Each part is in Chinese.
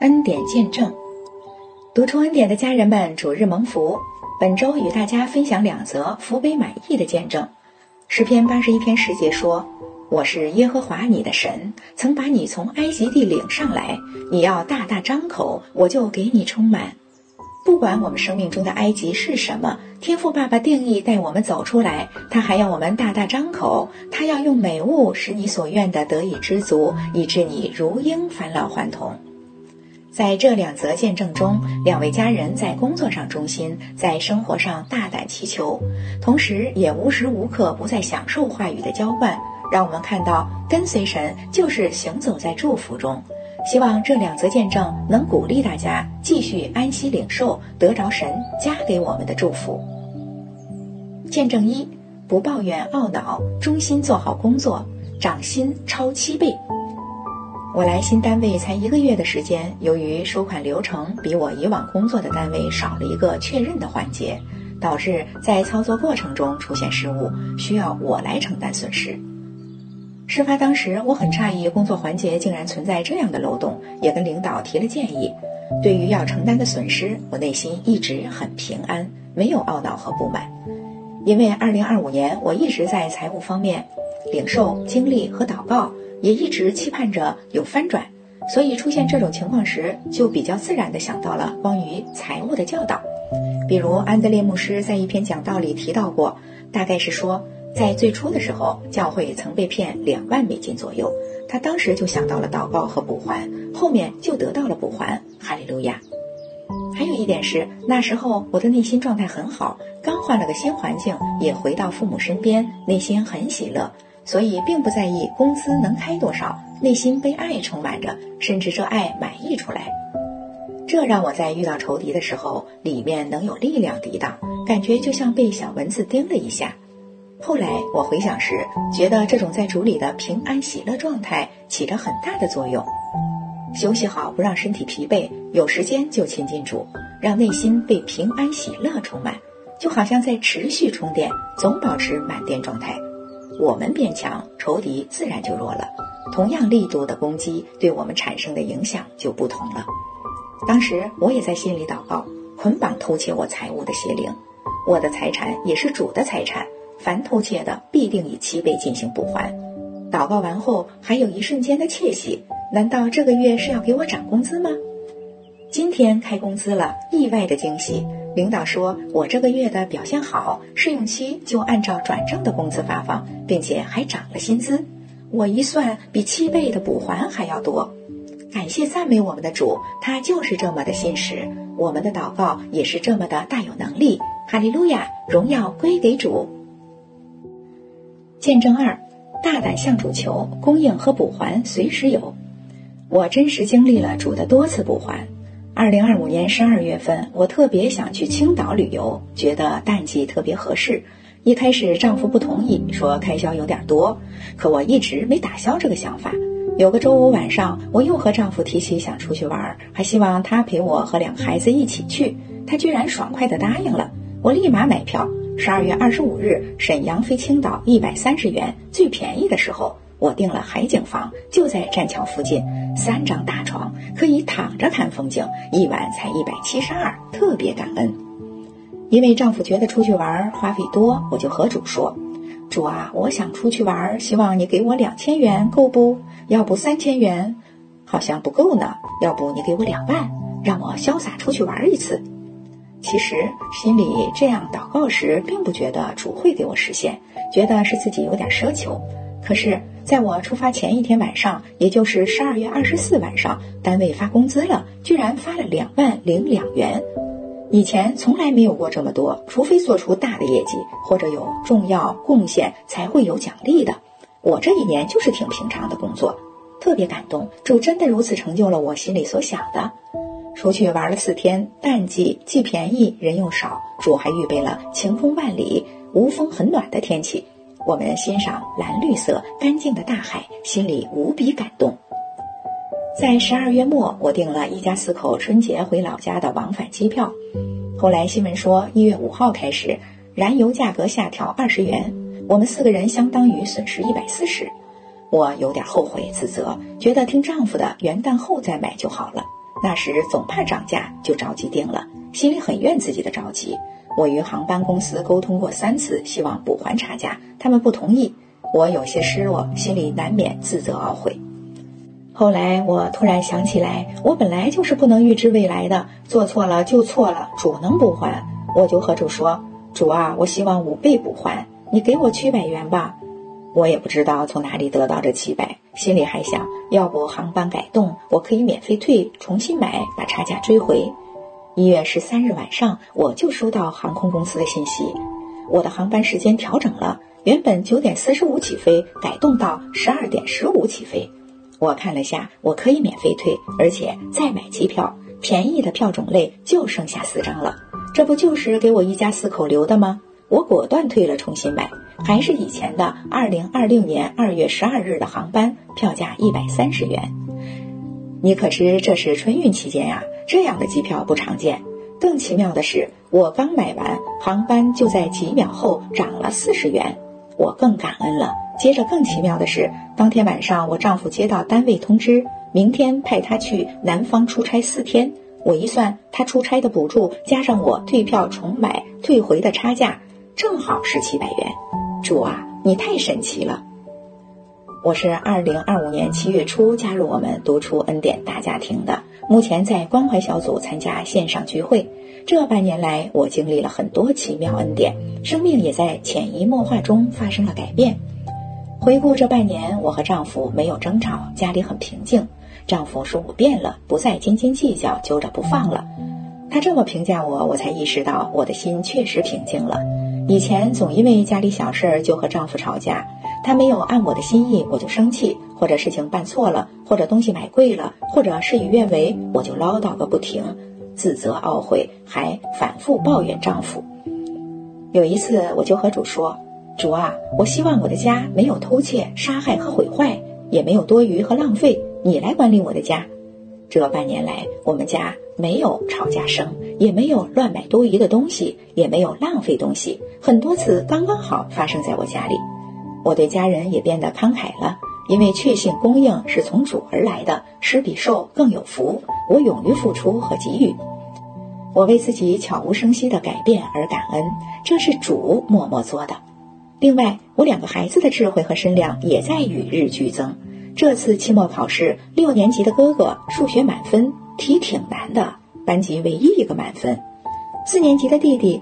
恩典见证。读出恩典的家人们，主日蒙福。本周与大家分享2则福杯满溢的见证。诗篇81篇10节说，我是耶和华你的神，曾把你从埃及地领上来，你要大大张口，我就给你充满。不管我们生命中的埃及是什么，天父爸爸定义带我们走出来，他还要我们大大张口，他要用美物使你所愿的得以知足，以致你如鹰返老还童。在这2则见证中，2位家人在工作上忠心，在生活上大胆祈求，同时也无时无刻不在享受话语的浇灌，让我们看到跟随神就是行走在祝福中。希望这2则见证能鼓励大家继续安息领受，得着神加给我们的祝福。见证1，不抱怨懊恼，忠心做好工作，涨薪超7倍。我来新单位才1个月的时间，由于收款流程比我以往工作的单位少了一个确认的环节，导致在操作过程中出现失误，需要我来承担损失。事发当时，我很诧异工作环节竟然存在这样的漏洞，也跟领导提了建议。对于要承担的损失，我内心一直很平安，没有懊恼和不满。因为2025年我一直在财务方面领受经历和祷告，也一直期盼着有翻转，所以出现这种情况时，就比较自然地想到了关于财务的教导。比如安德烈牧师在一篇讲道里提到过，大概是说在最初的时候，教会曾被骗2万美金左右，他当时就想到了祷告和补还，后面就得到了补还，哈利路亚。还有一点是，那时候我的内心状态很好，刚换了个新环境，也回到父母身边，内心很喜乐，所以并不在意工资能开多少，内心被爱充满着，甚至这爱满溢出来。这让我在遇到仇敌的时候，里面能有力量抵挡，感觉就像被小蚊子叮了一下。后来我回想时，觉得这种在主里的平安喜乐状态起着很大的作用。休息好，不让身体疲惫，有时间就亲近主，让内心被平安喜乐充满，就好像在持续充电，总保持满电状态。我们变强，仇敌自然就弱了，同样力度的攻击对我们产生的影响就不同了。当时我也在心里祷告，捆绑偷窃我财物的邪灵，我的财产也是主的财产，凡偷窃的必定以7倍进行补还。祷告完后还有一瞬间的窃喜，难道这个月是要给我涨工资吗？今天开工资了，意外的惊喜，领导说我这个月的表现好，试用期就按照转正的工资发放，并且还涨了薪资。我一算，比7倍的补还还要多。感谢赞美我们的主，他就是这么的信实，我们的祷告也是这么的大有能力。哈利路亚，荣耀归给主。见证2，大胆向主求，供应和补还随时有。我真实经历了主的多次补还。2025年12月份，我特别想去青岛旅游，觉得淡季特别合适。一开始丈夫不同意，说开销有点多，可我一直没打消这个想法。有个周五晚上，我又和丈夫提起想出去玩，还希望他陪我和2个孩子一起去，他居然爽快地答应了。我立马买票，12月25日沈阳飞青岛130元，最便宜的时候。我订了海景房，就在栈桥附近，3张大床，可以躺着看风景，一晚才172，特别感恩。因为丈夫觉得出去玩花费多，我就和主说，主啊，我想出去玩，希望你给我2000元，够不？要不3000元？好像不够呢，要不你给我2万，让我潇洒出去玩一次。其实心里这样祷告时，并不觉得主会给我实现，觉得是自己有点奢求。可是在我出发前一天晚上，也就是12月24晚上，单位发工资了，居然发了20002元。以前从来没有过这么多，除非做出大的业绩，或者有重要贡献才会有奖励的。我这一年就是挺平常的工作，特别感动，主真的如此成就了我心里所想的。出去玩了4天，淡季既便宜人又少，主还预备了晴空万里、无风很暖的天气。我们欣赏蓝绿色干净的大海，心里无比感动。在12月末，我订了一家4口春节回老家的往返机票。后来新闻说1月5号开始，燃油价格下调20元，我们4个人相当于损失140。我有点后悔自责，觉得听丈夫的元旦后再买就好了。 那时总怕涨价，就着急订了，心里很怨自己的着急。我与航班公司沟通过3次，希望补还差价，他们不同意，我有些失落，心里难免自责懊悔。后来我突然想起来，我本来就是不能预知未来的，做错了就错了，主能补还。我就和主说，主啊，我希望5倍补还，你给我700元吧。我也不知道从哪里得到这700，心里还想，要不航班改动，我可以免费退，重新买，把差价追回。1月13日晚上，我就收到航空公司的信息，我的航班时间调整了，原本9点45起飞，改动到12点15起飞。我看了下，我可以免费退，而且再买机票，便宜的票种类就剩下4张了，这不就是给我一家4口留的吗？我果断退了，重新买，还是以前的2026年2月12日的航班，票价130元。你可知这是春运期间呀，这样的机票不常见。更奇妙的是，我刚买完，航班就在几秒后涨了40元，我更感恩了。接着更奇妙的是，当天晚上我丈夫接到单位通知，明天派他去南方出差4天。我一算，他出差的补助加上我退票重买退回的差价，正好是700元。主啊，你太神奇了。我是2025年7月初加入我们读出恩典大家庭的，目前在关怀小组参加线上聚会。这半年来，我经历了很多奇妙恩典，生命也在潜移默化中发生了改变。回顾这半年，我和丈夫没有争吵，家里很平静。丈夫说我变了，不再斤斤计较，揪着不放了。他这么评价我，我才意识到我的心确实平静了。以前总因为家里小事就和丈夫吵架，他没有按我的心意，我就生气，或者事情办错了，或者东西买贵了，或者事与愿违，我就唠叨个不停，自责懊悔，还反复抱怨丈夫。有一次我就和主说，主啊，我希望我的家没有偷窃、杀害和毁坏，也没有多余和浪费，你来管理我的家。这半年来，我们家没有吵架声，也没有乱买多余的东西，也没有浪费东西，很多次刚刚好发生在我家里。我对家人也变得慷慨了，因为确信供应是从主而来的，施比受更有福，我勇于付出和给予。我为自己悄无声息的改变而感恩，这是主默默做的。另外，我2个孩子的智慧和身量也在与日俱增。这次期末考试，6年级的哥哥数学满分，题挺难的，班级唯一一个满分。4年级的弟弟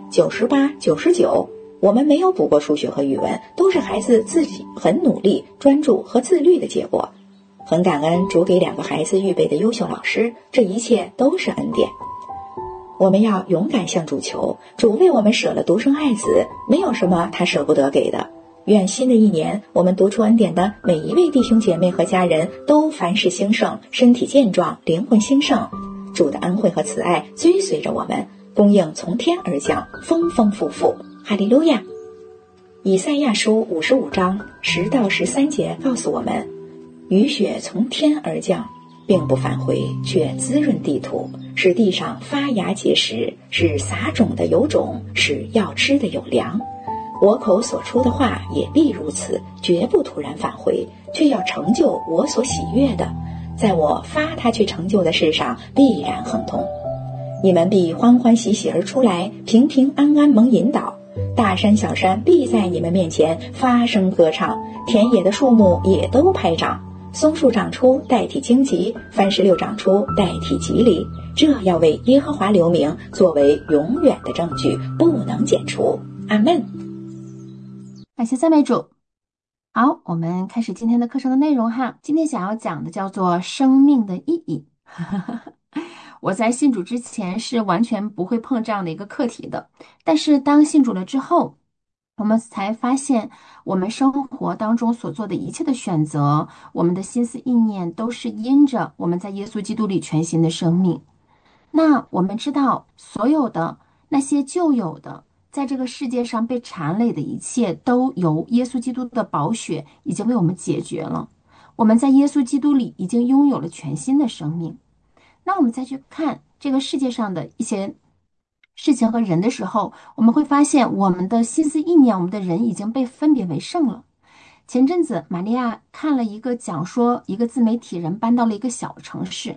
98、99，我们没有补过数学和语文，都是孩子自己很努力、专注和自律的结果。很感恩主给2个孩子预备的优秀老师，这一切都是恩典。我们要勇敢向主求，主为我们舍了独生爱子，没有什么他舍不得给的。愿新的一年，我们读出恩典的每一位弟兄姐妹和家人都凡事兴盛，身体健壮，灵魂兴盛。主的恩惠和慈爱追随着我们，供应从天而降，丰丰富富。哈利路亚。以赛亚书55章10到13节告诉我们，雨雪从天而降，并不返回，却滋润地土，使地上发芽结实，使撒种的有种，使要吃的有粮。我口所出的话也必如此，绝不突然返回，却要成就我所喜悦的，在我发他去成就的事上必然亨通。你们必欢欢喜喜而出来，平平安安蒙引导。大山小山必在你们面前发声歌唱，田野的树木也都拍掌。松树长出代替荆棘，番石榴长出代替吉利，这要为耶和华留名，作为永远的证据，不能剪除。阿们。 感谢赞美主。好，我们开始今天的课程的内容哈。今天想要讲的叫做生命的意义。我在信主之前是完全不会碰这样的一个课题的，但是当信主了之后，我们才发现我们生活当中所做的一切的选择，我们的心思意念都是因着我们在耶稣基督里全新的生命。那我们知道所有的那些旧有的在这个世界上被缠累的一切，都由耶稣基督的宝血已经为我们解决了。我们在耶稣基督里已经拥有了全新的生命。那我们再去看这个世界上的一些事情和人的时候，我们会发现我们的心思意念，我们的人已经被分别为圣了。前阵子玛利亚看了一个讲说，一个自媒体人搬到了一个小城市，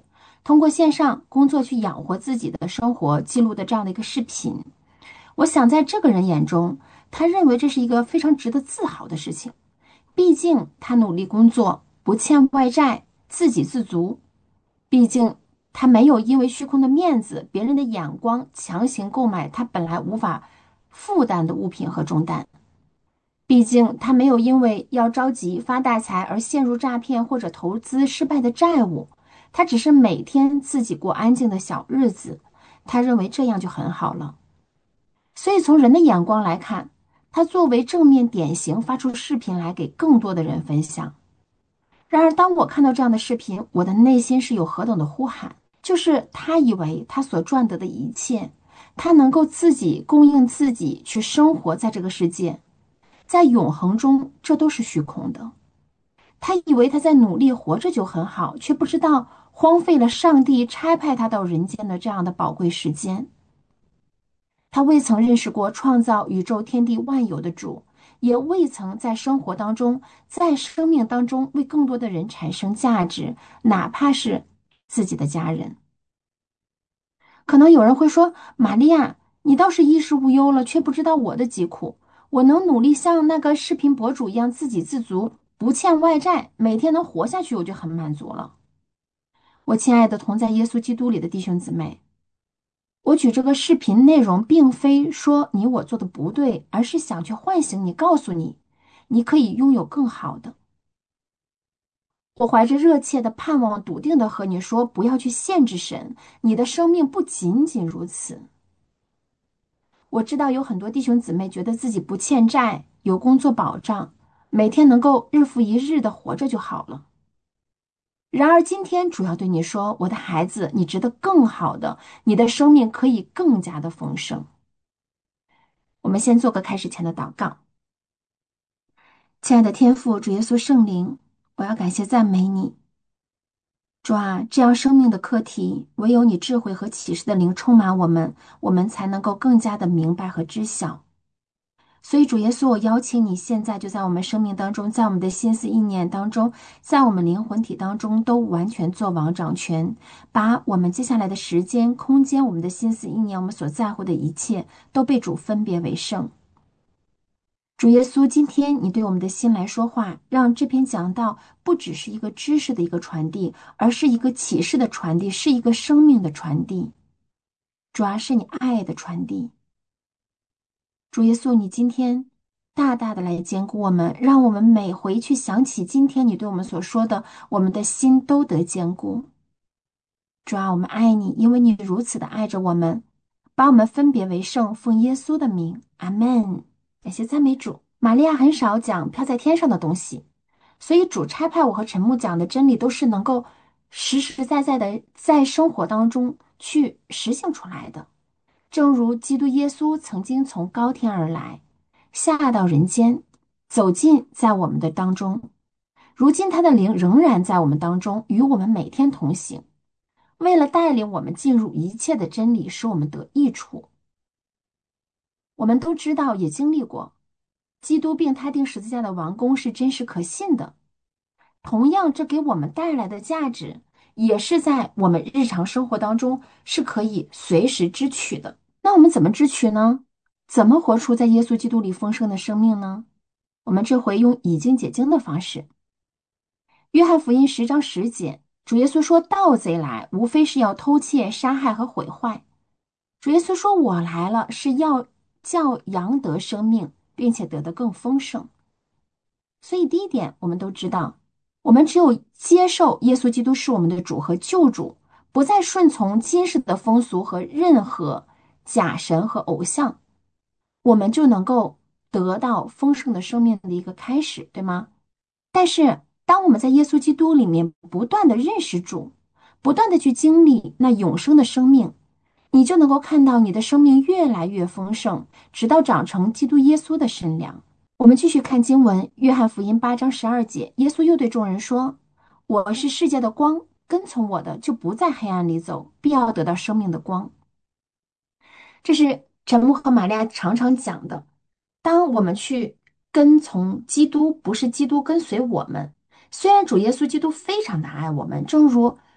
通过线上工作去养活自己的生活记录的这样的一个视频。我想在这个人眼中，他认为这是一个非常值得自豪的事情。毕竟他努力工作，不欠外债，自给自足。毕竟他没有因为虚空的面子、别人的眼光强行购买他本来无法负担的物品和重担。毕竟他没有因为要着急发大财而陷入诈骗或者投资失败的债务。他只是每天自己过安静的小日子，他认为这样就很好了。所以从人的眼光来看，他作为正面典型发出视频来给更多的人分享。然而当我看到这样的视频，我的内心是有何等的呼喊，就是他以为他所赚得的一切，他能够自己供应自己去生活在这个世界，在永恒中这都是虚空的。他以为他在努力活着就很好，却不知道荒废了上帝差派他到人间的这样的宝贵时间。他未曾认识过创造宇宙天地万有的主，也未曾在生活当中，在生命当中为更多的人产生价值，哪怕是自己的家人。可能有人会说，玛利亚，你倒是衣食无忧了，却不知道我的疾苦。我能努力像那个视频博主一样自给自足，不欠外债，每天能活下去，我就很满足了。我亲爱的同在耶稣基督里的弟兄姊妹，我举这个视频内容，并非说你我做的不对，而是想去唤醒你，告诉你，你可以拥有更好的。我怀着热切的盼望，笃定的和你说，不要去限制神，你的生命不仅仅如此。我知道有很多弟兄姊妹觉得自己不欠债，有工作保障，每天能够日复一日的活着就好了。然而今天主要对你说，我的孩子，你值得更好的，你的生命可以更加的丰盛。我们先做个开始前的祷告。亲爱的天父，主耶稣圣灵，我要感谢赞美你。主啊，这样生命的课题，唯有你智慧和启示的灵充满我们，我们才能够更加的明白和知晓。所以主耶稣，我邀请你现在就在我们生命当中，在我们的心思意念当中，在我们灵魂体当中都完全做王掌权，把我们接下来的时间、空间，我们的心思意念，我们所在乎的一切，都被主分别为圣。主耶稣，今天你对我们的心来说话，让这篇讲道不只是一个知识的一个传递，而是一个启示的传递，是一个生命的传递。主要是你爱的传递。主耶稣，你今天大大的来兼顾我们，让我们每回去想起今天你对我们所说的，我们的心都得坚固。主啊，我们爱你，因为你如此的爱着我们，把我们分别为圣，奉耶稣的名，阿门。感谢赞美主。玛利亚很少讲飘在天上的东西，所以主差派我和陈牧讲的真理都是能够实实在在的在生活当中去实行出来的。正如基督耶稣曾经从高天而来，下到人间，走进在我们的当中。如今他的灵仍然在我们当中，与我们每天同行，为了带领我们进入一切的真理，使我们得益处。我们都知道，也经历过，基督并他钉十字架的完工是真实可信的。同样，这给我们带来的价值，也是在我们日常生活当中是可以随时支取的。那我们怎么支取呢？怎么活出在耶稣基督里丰盛的生命呢？我们这回用以经解经的方式。约翰福音10章10节，主耶稣说，盗贼来，无非是要偷窃、杀害和毁坏。主耶稣说，我来了，是要叫羊得生命，并且得的更丰盛。所以第一点，我们都知道，我们只有接受耶稣基督是我们的主和救主，不再顺从今世的风俗和任何假神和偶像，我们就能够得到丰盛的生命的一个开始，对吗？但是当我们在耶稣基督里面不断的认识主，不断的去经历那永生的生命，你就能够看到你的生命越来越丰盛，直到长成基督耶稣的身量。我们继续看经文，约翰福音8章12节，耶稣又对众人说，我是世界的光，跟从我的就不在黑暗里走，必要得到生命的光。这是陈牧和玛利亚常常讲的，当我们去跟从基督，不是基督跟随我们。虽然主耶稣基督非常的爱我们，正如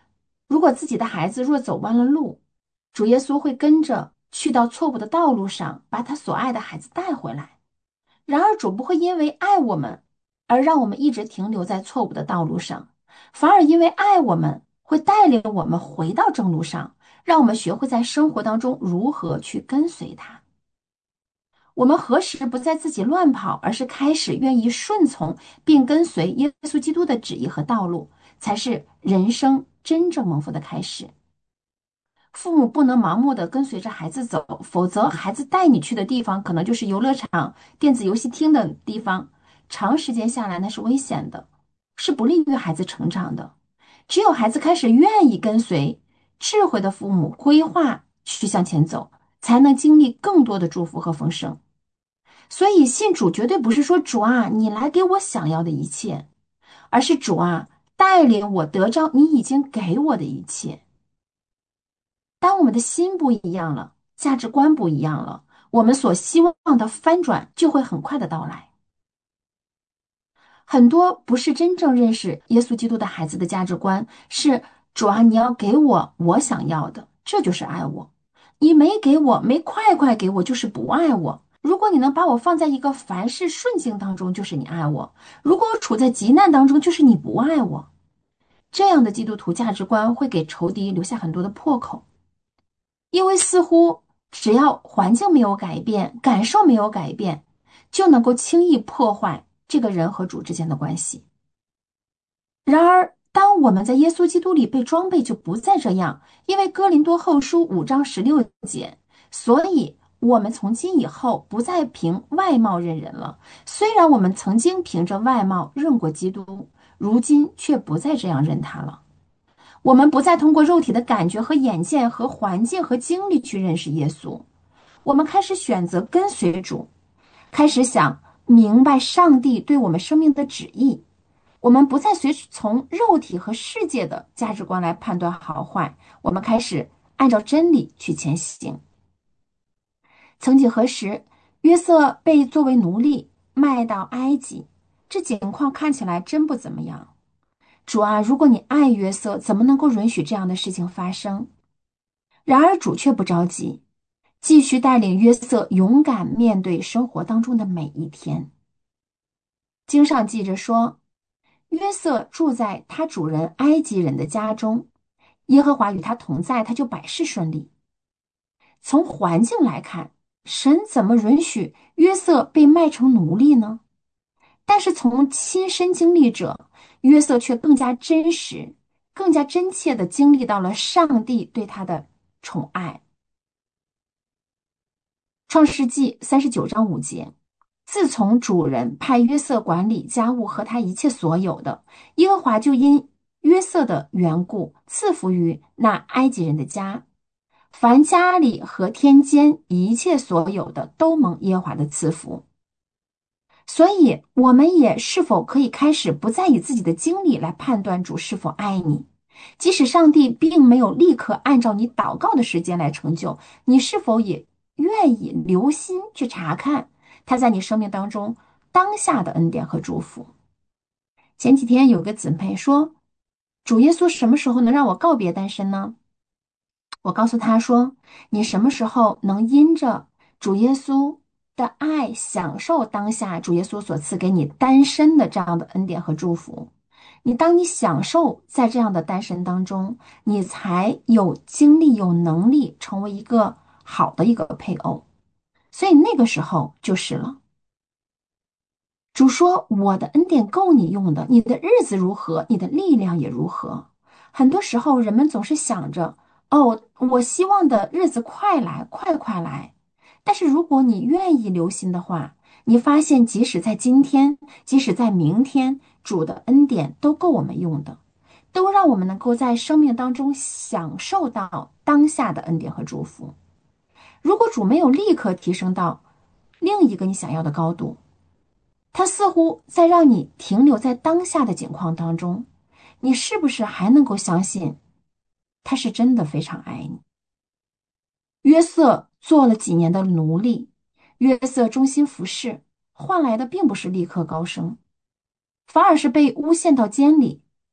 如果自己的孩子若走弯了路，主耶稣会跟着去到错误的道路上，把他所爱的孩子带回来。然而主不会因为爱我们而让我们一直停留在错误的道路上，反而因为爱我们会带领我们回到正路上，让我们学会在生活当中如何去跟随他。我们何时不再自己乱跑，而是开始愿意顺从并跟随耶稣基督的旨意和道路，才是人生真正蒙福的开始。父母不能盲目的跟随着孩子走，否则孩子带你去的地方可能就是游乐场、电子游戏厅的地方，长时间下来那是危险的，是不利于孩子成长的。只有孩子开始愿意跟随智慧的父母规划去向前走，才能经历更多的祝福和丰盛。所以信主绝对不是说主啊，你来给我想要的一切，而是主啊，带领我得着你已经给我的一切。当我们的心不一样了，价值观不一样了，我们所希望的翻转就会很快的到来。很多不是真正认识耶稣基督的孩子的价值观是主啊，你要给我我想要的，这就是爱我。你没给我，没快快给我，就是不爱我。如果你能把我放在一个凡事顺境当中，就是你爱我；如果我处在急难当中，就是你不爱我。这样的基督徒价值观会给仇敌留下很多的破口。因为似乎只要环境没有改变，感受没有改变，就能够轻易破坏这个人和主之间的关系。然而，当我们在耶稣基督里被装备，就不再这样。因为哥林多后书5章16节，所以我们从今以后不再凭外貌认人了。虽然我们曾经凭着外貌认过基督，如今却不再这样认他了。我们不再通过肉体的感觉和眼见和环境和经历去认识耶稣，我们开始选择跟随主，开始想明白上帝对我们生命的旨意。我们不再随从肉体和世界的价值观来判断好坏，我们开始按照真理去前行。曾几何时，约瑟被作为奴隶卖到埃及，这情况看起来真不怎么样。主啊，如果你爱约瑟，怎么能够允许这样的事情发生？然而主却不着急，继续带领约瑟勇敢面对生活当中的每一天。经上记着说，约瑟住在他主人埃及人的家中，耶和华与他同在，他就百事顺利。从环境来看，神怎么允许约瑟被卖成奴隶呢？但是从亲身经历者，约瑟却更加真实、更加真切地经历到了上帝对他的宠爱。创世纪39章5节，自从主人派约瑟管理家务和他一切所有的，耶和华就因约瑟的缘故赐福于那埃及人的家，凡家里和天间一切所有的都蒙耶和华的赐福。所以，我们也是否可以开始不再以自己的经历来判断主是否爱你？即使上帝并没有立刻按照你祷告的时间来成就，你是否也愿意留心去查看他在你生命当中当下的恩典和祝福？前几天有个姊妹说，主耶稣什么时候能让我告别单身呢？我告诉她说，你什么时候能因着主耶稣的爱，享受当下主耶稣所赐给你单身的这样的恩典和祝福？当你享受在这样的单身当中，你才有精力、有能力成为一个好的一个配偶。所以那个时候就是了。主说：“我的恩典够你用的，你的日子如何，你的力量也如何。”很多时候，人们总是想着：“哦，我希望的日子快来，快快来。”但是如果你愿意留心的话，你发现，即使在今天，即使在明天，主的恩典都够我们用的，都让我们能够在生命当中享受到当下的恩典和祝福。如果主没有立刻提升到另一个你想要的高度，他似乎在让你停留在当下的境况当中，你是不是还能够相信他是真的非常爱你？约瑟做了几年的奴隶，约瑟忠心服侍，换来的并不是立刻高升，反而是被诬陷到监里。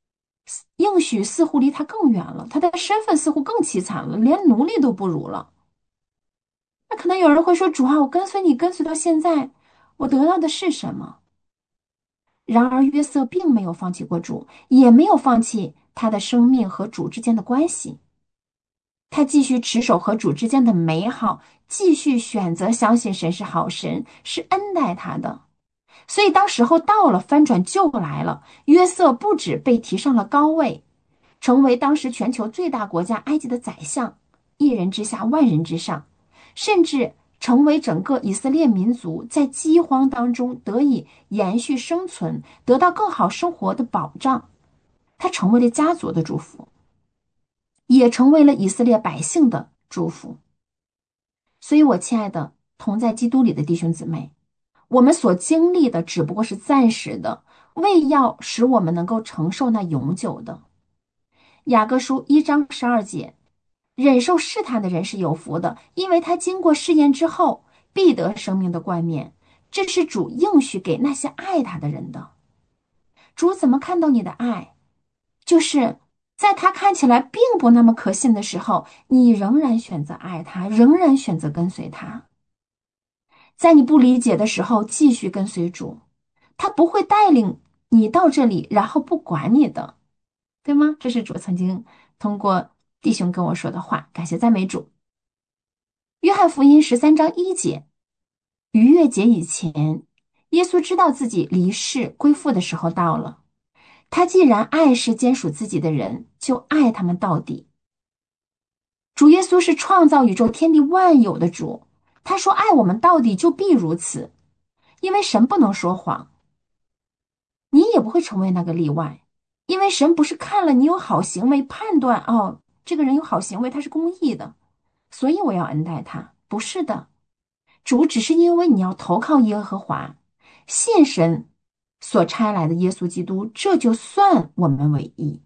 应许似乎离他更远了，他的身份似乎更凄惨了，连奴隶都不如了。那可能有人会说：“主啊，我跟随你跟随到现在，我得到的是什么？”然而约瑟并没有放弃过主，也没有放弃他的生命和主之间的关系。他继续持守和主之间的美好，继续选择相信神是好神，是恩待他的。所以当时候到了，翻转就来了。约瑟不止被提上了高位，成为当时全球最大国家埃及的宰相，一人之下，万人之上，甚至成为整个以色列民族在饥荒当中得以延续生存，得到更好生活的保障。他成为了家族的祝福，也成为了以色列百姓的祝福。所以，我亲爱的同在基督里的弟兄姊妹，我们所经历的只不过是暂时的，为要使我们能够承受那永久的。雅各书1章12节，忍受试探的人是有福的，因为他经过试验之后，必得生命的冠冕。这是主应许给那些爱他的人的。主怎么看到你的爱？就是在他看起来并不那么可信的时候，你仍然选择爱他，仍然选择跟随他。在你不理解的时候，继续跟随主，他不会带领你到这里，然后不管你的，对吗？这是主曾经通过弟兄跟我说的话，感谢赞美主。约翰福音13章1节，逾越节以前，耶稣知道自己离世归父的时候到了。他既然爱是坚属自己的人，就爱他们到底。主耶稣是创造宇宙天地万有的主，他说爱我们到底就必如此，因为神不能说谎，你也不会成为那个例外，因为神不是看了你有好行为判断哦，这个人有好行为，他是公义的，所以我要恩待他，不是的。主只是因为你要投靠耶和华，信神所差来的耶稣基督，这就算我们为义。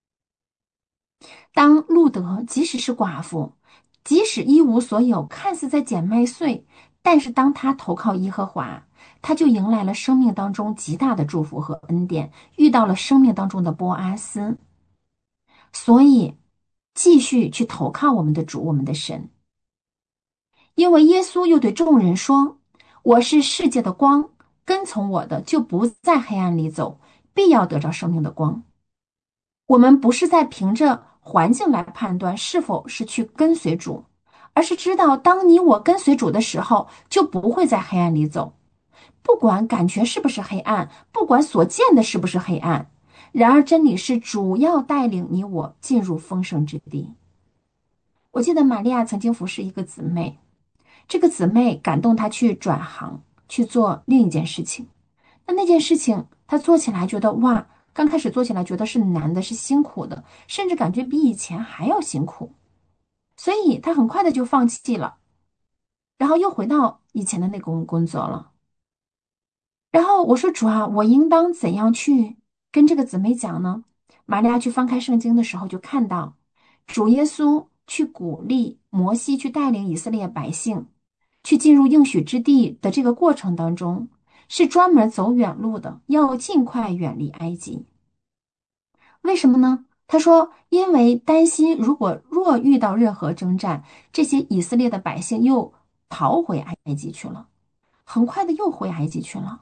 当路德即使是寡妇，即使一无所有，看似在捡麦穗，但是当他投靠耶和华，他就迎来了生命当中极大的祝福和恩典，遇到了生命当中的波阿斯。所以，继续去投靠我们的主，我们的神。因为耶稣又对众人说：“我是世界的光，跟从我的就不在黑暗里走，必要得着生命的光。”我们不是在凭着环境来判断是否是去跟随主，而是知道当你我跟随主的时候，就不会在黑暗里走。不管感觉是不是黑暗，不管所见的是不是黑暗，然而真理是主要带领你我进入丰盛之地。我记得玛利亚曾经服侍一个姊妹，这个姊妹感动她去转行去做另一件事情。那件事情她做起来觉得哇，刚开始做起来觉得是难的，是辛苦的，甚至感觉比以前还要辛苦，所以她很快的就放弃了，然后又回到以前的那个工作了。然后我说主啊，我应当怎样去跟这个姊妹讲呢？玛利亚去翻开圣经的时候，就看到主耶稣去鼓励摩西去带领以色列百姓去进入应许之地的这个过程当中，是专门走远路的，要尽快远离埃及。为什么呢？他说，因为担心若遇到任何征战，这些以色列的百姓又逃回埃及去了，很快的又回埃及去了。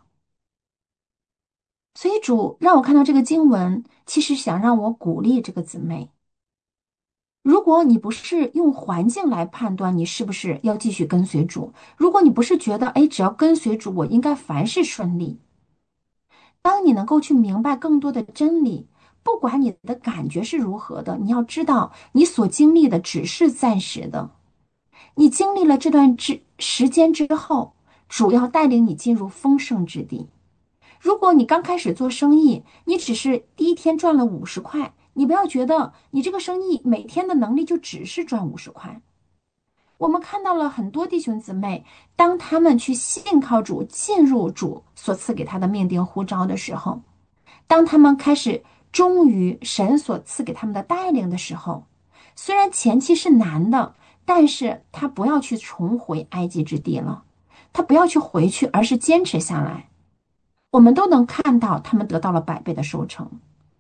所以主让我看到这个经文，其实想让我鼓励这个姊妹。如果你不是用环境来判断你是不是要继续跟随主，如果你不是觉得，哎，只要跟随主，我应该凡事顺利。当你能够去明白更多的真理，不管你的感觉是如何的，你要知道你所经历的只是暂时的。你经历了这段时间之后，主要带领你进入丰盛之地。如果你刚开始做生意，你只是第一天赚了50块，你不要觉得你这个生意每天的能力就只是赚50块。我们看到了很多弟兄姊妹，当他们去信靠主，进入主所赐给他的命定呼召的时候，当他们开始忠于神所赐给他们的带领的时候，虽然前期是难的，但是他不要去重回埃及之地了，他不要去回去，而是坚持下来。我们都能看到他们得到了100倍的收成。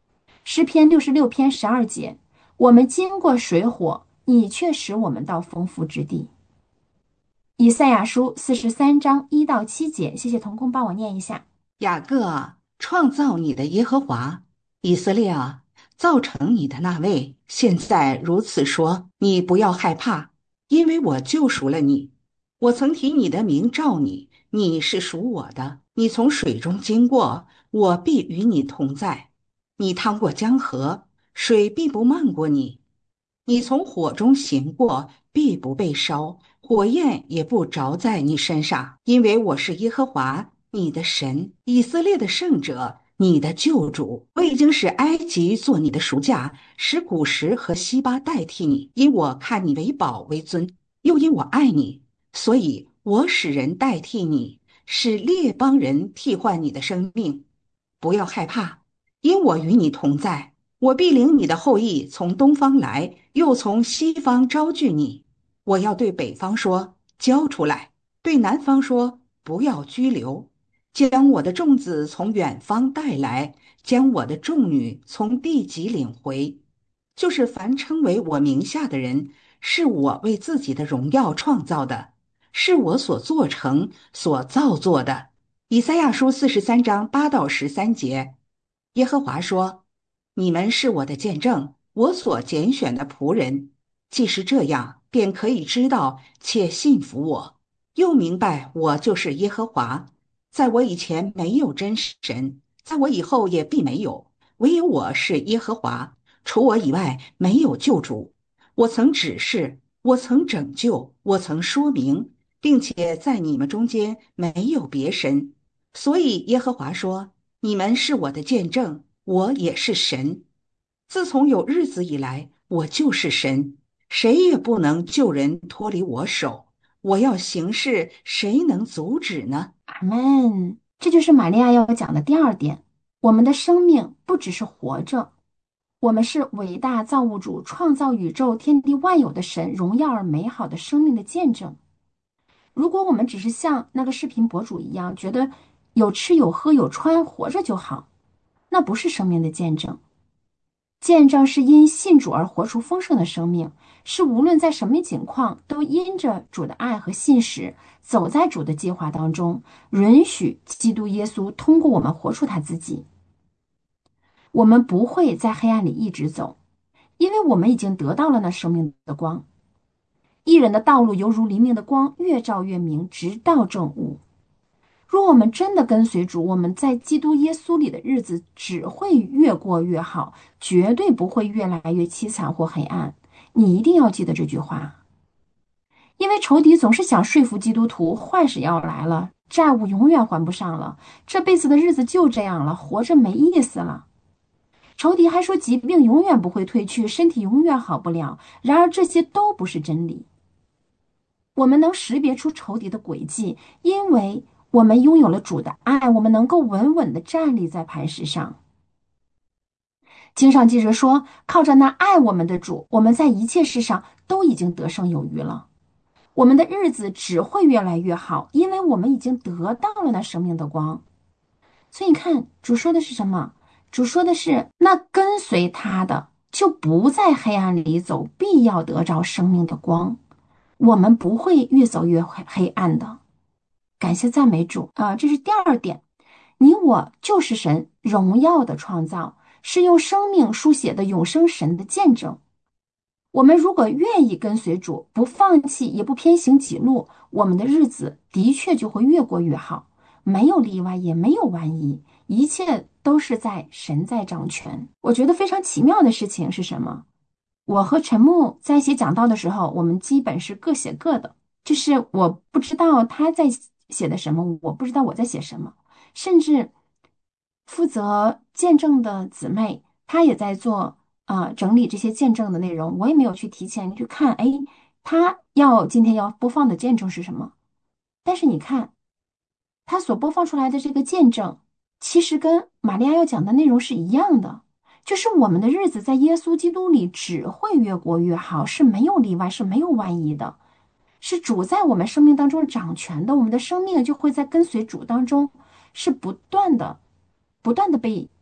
诗篇66篇12节，我们经过水火，你却使我们到丰富之地。以赛亚书43章1到7节，谢谢童工帮我念一下。 雅各啊，创造你的耶和华，以色列啊，造成你的那位，现在如此说：你不要害怕，因为我救赎了你。我曾提你的名召你，你是属我的。你从水中经过，我必与你同在。你趟过江河，水必不漫过你。你从火中行过，必不被烧，火焰也不着在你身上，因为我是耶和华你的神，以色列的圣者，你的救主。我已经使埃及做你的赎价，使古时和西巴代替你，因我看你为宝为尊，又因我爱你，所以我使人代替你，使列邦人替换你的生命。不要害怕，因我与你同在。我必领你的后裔从东方来，又从西方招聚你。我要对北方说，交出来；对南方说，不要拘留。将我的众子从远方带来，将我的众女从地极领回。就是凡称为我名下的人，是我为自己的荣耀创造的，是我所做成、所造作的。以赛亚书43章8到13节，耶和华说：你们是我的见证，我所拣选的仆人。既是这样，便可以知道且信服我，又明白我就是耶和华。在我以前没有真神，在我以后也必没有，唯有我是耶和华，除我以外没有救主。我曾指示，我曾拯救，我曾说明，并且在你们中间没有别神。所以耶和华说：你们是我的见证，我也是神。自从有日子以来，我就是神，谁也不能救人脱离我手。我要行事，谁能阻止呢？ 阿门。这就是玛利亚要讲的第二点，我们的生命不只是活着，我们是伟大造物主创造宇宙天地万有的神荣耀而美好的生命的见证。如果我们只是像那个视频博主一样，觉得有吃有喝有穿活着就好，那不是生命的见证。见证是因信主而活出丰盛的生命，是无论在什么情况都因着主的爱和信实，走在主的计划当中，允许基督耶稣通过我们活出他自己。我们不会在黑暗里一直走，因为我们已经得到了那生命的光。义人的道路犹如黎明的光，越照越明，直到正午。若我们真的跟随主，我们在基督耶稣里的日子只会越过越好，绝对不会越来越凄惨或黑暗。你一定要记得这句话，因为仇敌总是想说服基督徒，坏事要来了，债务永远还不上了，这辈子的日子就这样了，活着没意思了。仇敌还说疾病永远不会退去，身体永远好不了，然而这些都不是真理。我们能识别出仇敌的诡计，因为我们拥有了主的爱，我们能够稳稳地站立在磐石上。经上记着说，靠着那爱我们的主，我们在一切事上都已经得胜有余了。我们的日子只会越来越好，因为我们已经得到了那生命的光。所以你看，主说的是什么？主说的是，那跟随他的就不在黑暗里走，必要得着生命的光。我们不会越走越黑暗的。感谢赞美主啊！这是第二点，你我就是神荣耀的创造，是用生命书写的永生神的见证。我们如果愿意跟随主，不放弃也不偏行己路，我们的日子的确就会越过越好，没有例外也没有万一，一切都是在神在掌权。我觉得非常奇妙的事情是什么？我和陈木在写讲道的时候，我们基本是各写各的，就是我不知道他在写的什么，我不知道我在写什么，甚至负责见证的姊妹，她也在做整理这些见证的内容，我也没有去提前去看，哎，他今天要播放的见证是什么？但是你看，他所播放出来的这个见证，其实跟玛利亚要讲的内容是一样的。就是我们的日子在耶稣基督里只会越过越好，是没有例外，是没有万一的，是主在我们生命当中掌权的，我们的生命就会在跟随主当中是不断的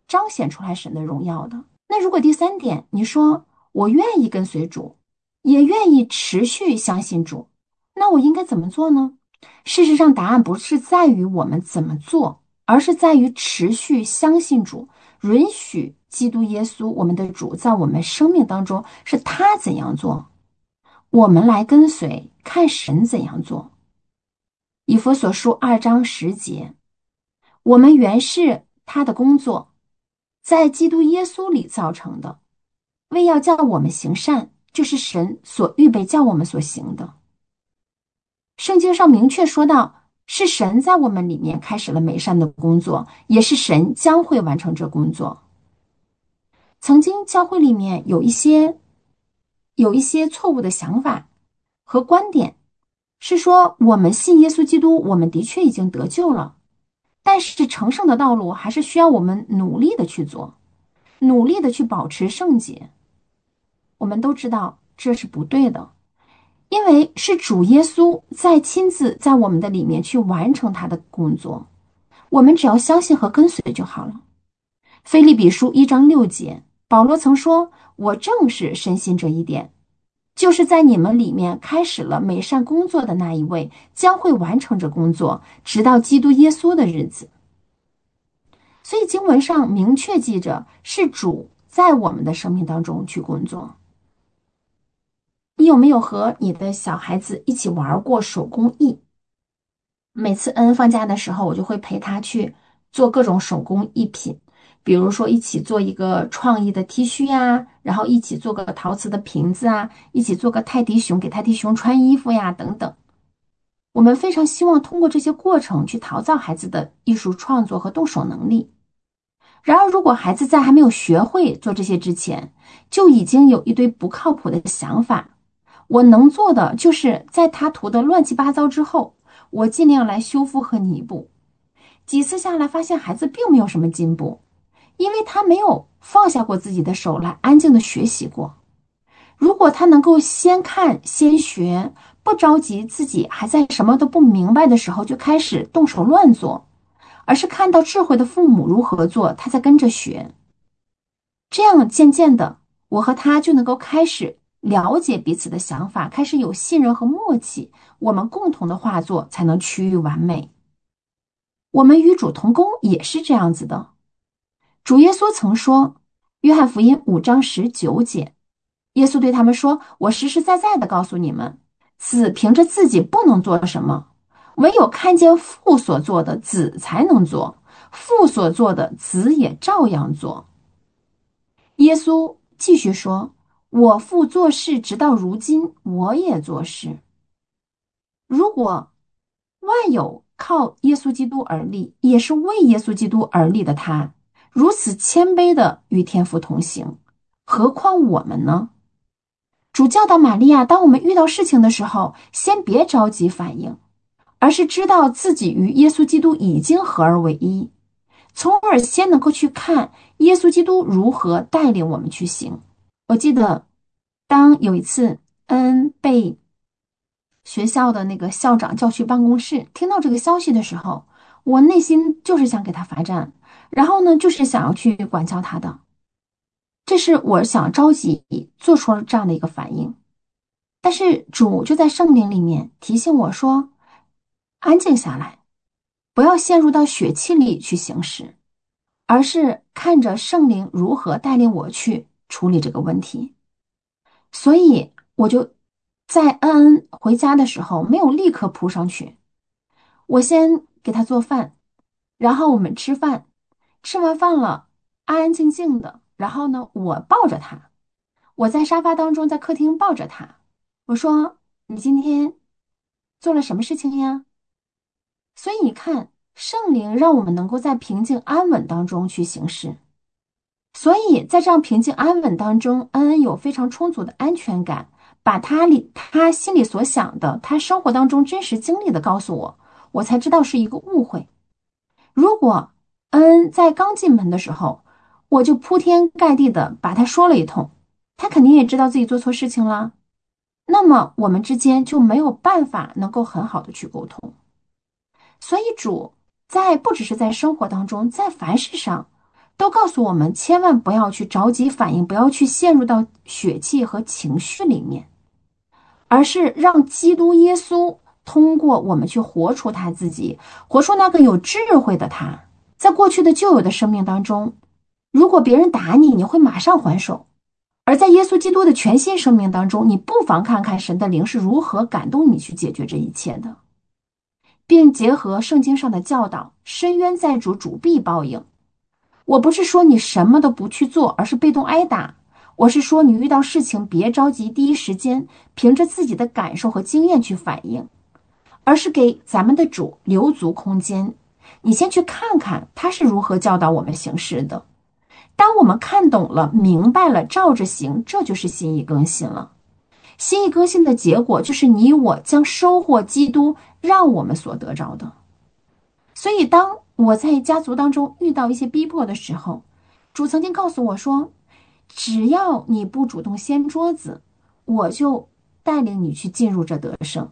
彰显出来神的荣耀的。那如果第三点，你说我愿意跟随主，也愿意持续相信主，那我应该怎么做呢？事实上，答案不是在于我们怎么做，而是在于持续相信主，允许基督耶稣，我们的主，在我们生命当中是他怎样做，我们来跟随，看神怎样做。以弗所书2章10节，我们原是他的工作，在基督耶稣里造成的，为要叫我们行善，就是神所预备叫我们所行的。圣经上明确说到，是神在我们里面开始了美善的工作，也是神将会完成这工作。曾经教会里面有一些错误的想法和观点，是说我们信耶稣基督，我们的确已经得救了，但是成圣的道路还是需要我们努力的去做，努力的去保持圣洁。我们都知道这是不对的，因为是主耶稣亲自在我们的里面去完成他的工作，我们只要相信和跟随就好了。腓立比书1章6节，保罗曾说，我正是深信这一点，就是在你们里面开始了美善工作的那一位将会完成这工作，直到基督耶稣的日子。所以经文上明确记着，是主在我们的生命当中去工作。你有没有和你的小孩子一起玩过手工艺？每次恩放假的时候，我就会陪他去做各种手工艺品，比如说一起做一个创意的 T 恤呀，然后一起做个陶瓷的瓶子啊，一起做个泰迪熊，给泰迪熊穿衣服呀，等等。我们非常希望通过这些过程去陶造孩子的艺术创作和动手能力。然而，如果孩子在还没有学会做这些之前，就已经有一堆不靠谱的想法，我能做的就是在他涂得乱七八糟之后，我尽量来修复和弥补。几次下来发现孩子并没有什么进步，因为他没有放下过自己的手来安静的学习过。如果他能够先看先学，不着急自己还在什么都不明白的时候就开始动手乱做，而是看到智慧的父母如何做，他在跟着学，这样渐渐的我和他就能够开始了解彼此的想法，开始有信任和默契，我们共同的画作才能趋于完美。我们与主同工也是这样子的。主耶稣曾说，约翰福音5章19节，耶稣对他们说，我实实在在的告诉你们，子凭着自己不能做什么，唯有看见父所做的，子才能做，父所做的，子也照样做。耶稣继续说，我父做事直到如今，我也做事。如果万有靠耶稣基督而立，也是为耶稣基督而立的他，如此谦卑的与天父同行，何况我们呢？主教导玛利亚，当我们遇到事情的时候，先别着急反应，而是知道自己与耶稣基督已经合而为一，从而先能够去看耶稣基督如何带领我们去行。我记得当有一次被学校的那个校长叫去办公室，听到这个消息的时候，我内心就是想给他罚站，然后呢就是想要去管教他的，这是我想着急做出了这样的一个反应。但是主就在圣灵里面提醒我说，安静下来，不要陷入到血气里去行事，而是看着圣灵如何带领我去处理这个问题。所以我就在恩回家的时候没有立刻扑上去，我先给他做饭，然后我们吃饭，吃完饭了，安安静静的，然后呢，我抱着他，我在沙发当中，在客厅抱着他，我说，你今天做了什么事情呀？所以你看，圣灵让我们能够在平静安稳当中去行事，所以在这样平静安稳当中，恩恩有非常充足的安全感，把他心里所想的，他生活当中真实经历的告诉我，我才知道是一个误会。如果恩恩在刚进门的时候，我就铺天盖地的把他说了一通，他肯定也知道自己做错事情了，那么我们之间就没有办法能够很好的去沟通。所以主不只是在生活当中，在凡事上都告诉我们千万不要去着急反应，不要去陷入到血气和情绪里面，而是让基督耶稣通过我们去活出他自己，活出那个有智慧的他。在过去的旧有的生命当中，如果别人打你，你会马上还手；而在耶稣基督的全新生命当中，你不妨看看神的灵是如何感动你去解决这一切的，并结合圣经上的教导，深渊在主，主必报应。我不是说你什么都不去做，而是被动挨打。我是说你遇到事情别着急，第一时间凭着自己的感受和经验去反应，而是给咱们的主留足空间。你先去看看他是如何教导我们行事的。当我们看懂了、明白了，照着行，这就是心意更新了。心意更新的结果就是你我将收获基督让我们所得着的。所以当我在家族当中遇到一些逼迫的时候，主曾经告诉我说，只要你不主动掀桌子，我就带领你去进入这得胜。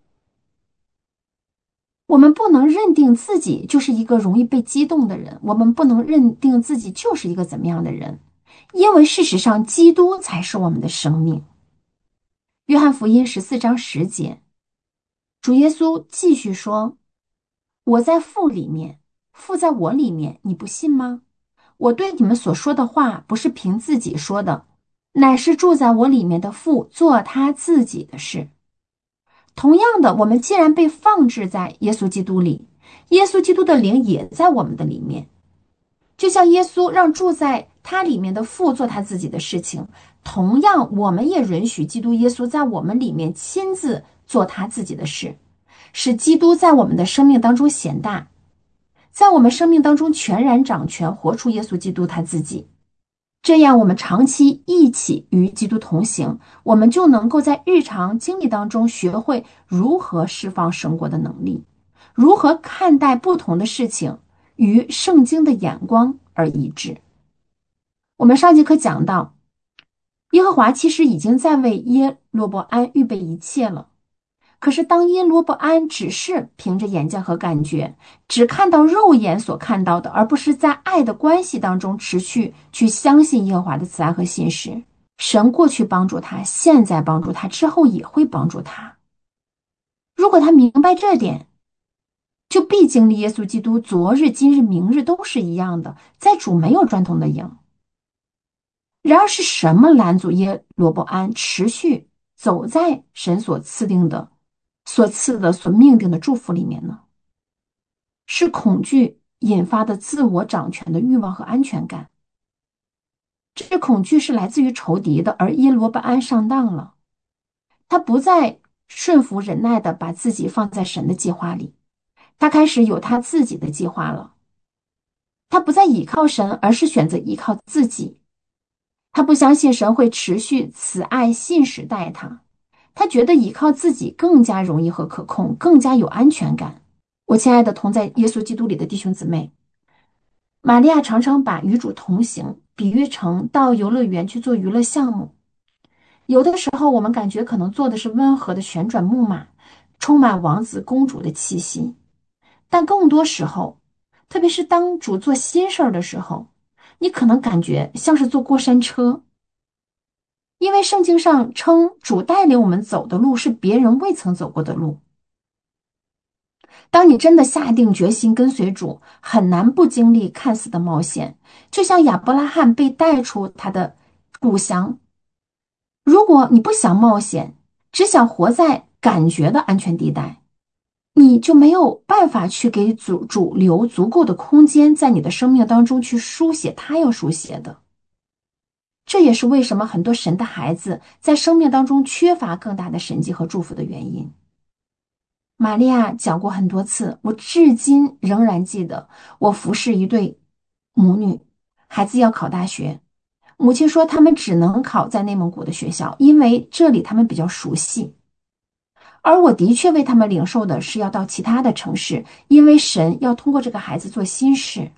我们不能认定自己就是一个容易被激动的人，我们不能认定自己就是一个怎么样的人，因为事实上基督才是我们的生命。约翰福音14章10节，主耶稣继续说，我在父里面，父在我里面，你不信吗？我对你们所说的话不是凭自己说的，乃是住在我里面的父做他自己的事。同样的，我们既然被放置在耶稣基督里，耶稣基督的灵也在我们的里面。就像耶稣让住在他里面的父做他自己的事情，同样我们也允许基督耶稣在我们里面亲自做他自己的事，使基督在我们的生命当中显大，在我们生命当中全然掌权，活出耶稣基督他自己。这样我们长期一起与基督同行，我们就能够在日常经历当中学会如何释放神国的能力，如何看待不同的事情与圣经的眼光而一致。我们上节课讲到，耶和华其实已经在为耶罗波安预备一切了。可是当耶罗波安只是凭着眼见和感觉，只看到肉眼所看到的，而不是在爱的关系当中持续去相信耶和华的慈爱和信实，神过去帮助他，现在帮助他，之后也会帮助他。如果他明白这点，就必经历耶稣基督昨日今日明日都是一样的，在主没有转动的影。然而是什么拦阻耶罗波安持续走在神所赐的所命定的祝福里面呢？是恐惧引发的自我掌权的欲望和安全感。这恐惧是来自于仇敌的，而耶罗波安上当了，他不再顺服忍耐的把自己放在神的计划里，他开始有他自己的计划了。他不再倚靠神，而是选择依靠自己。他不相信神会持续慈爱信实待他，他觉得依靠自己更加容易和可控，更加有安全感。我亲爱的同在耶稣基督里的弟兄姊妹，玛利亚常常把与主同行比喻成到游乐园去做娱乐项目。有的时候我们感觉可能坐的是温和的旋转木马，充满王子公主的气息，但更多时候，特别是当主做新事儿的时候，你可能感觉像是坐过山车。因为圣经上称主带领我们走的路是别人未曾走过的路。当你真的下定决心跟随主，很难不经历看似的冒险，就像亚伯拉罕被带出他的故乡。如果你不想冒险，只想活在感觉的安全地带，你就没有办法去给主留足够的空间，在你的生命当中去书写他要书写的。这也是为什么很多神的孩子在生命当中缺乏更大的神迹和祝福的原因。玛利亚讲过很多次，我至今仍然记得，我服侍一对母女，孩子要考大学，母亲说他们只能考在内蒙古的学校，因为这里他们比较熟悉。而我的确为他们领受的是要到其他的城市，因为神要通过这个孩子做新事。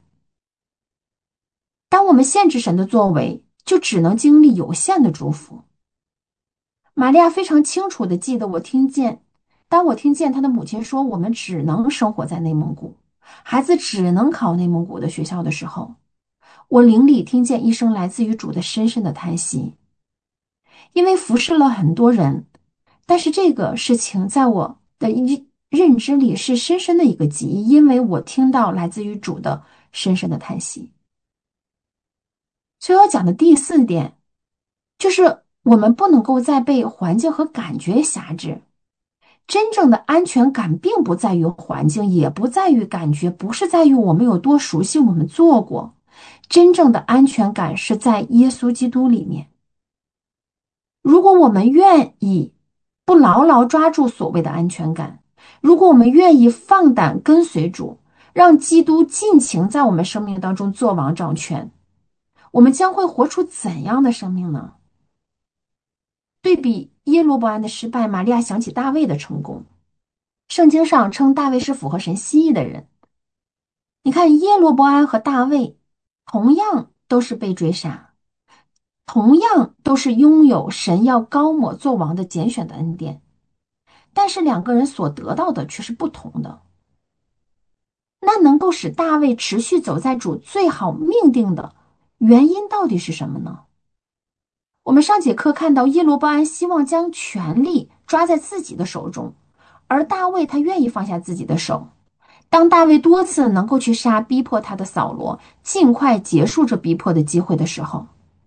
当我们限制神的作为，就只能经历有限的祝福。玛利亚非常清楚地记得，当我听见她的母亲说我们只能生活在内蒙古，孩子只能考内蒙古的学校的时候， 我灵里听见一声来自于主的深深的叹息。因为服侍了很多人，但是这个事情在我的认知里是深深的一个记忆，因为我听到来自于主的深深的叹息。所以我讲的第4点，就是我们不能够再被环境和感觉辖制。真正的安全感并不在于环境，也不在于感觉，不是在于我们有多熟悉，我们做过。真正的安全感是在耶稣基督里面。如果我们愿意不牢牢抓住所谓的安全感，如果我们愿意放胆跟随主，让基督尽情在我们生命当中做王掌权，我们将会活出怎样的生命呢？对比耶罗波安的失败，玛利亚想起大卫的成功。圣经上称大卫是符合神心意的人。你看耶罗波安和大卫同样都是被追杀，同样都是拥有神要膏抹做王的拣选的恩典，但是两个人所得到的却是不同的。那能够使大卫持续走在主最好命定的原因到底是什么呢？我们上节课看到耶罗波安希望将权力抓在自己的手中，而大卫他愿意放下自己的手。当大卫多次能够去杀逼迫他的扫罗，尽快结束这逼迫的机会的时候，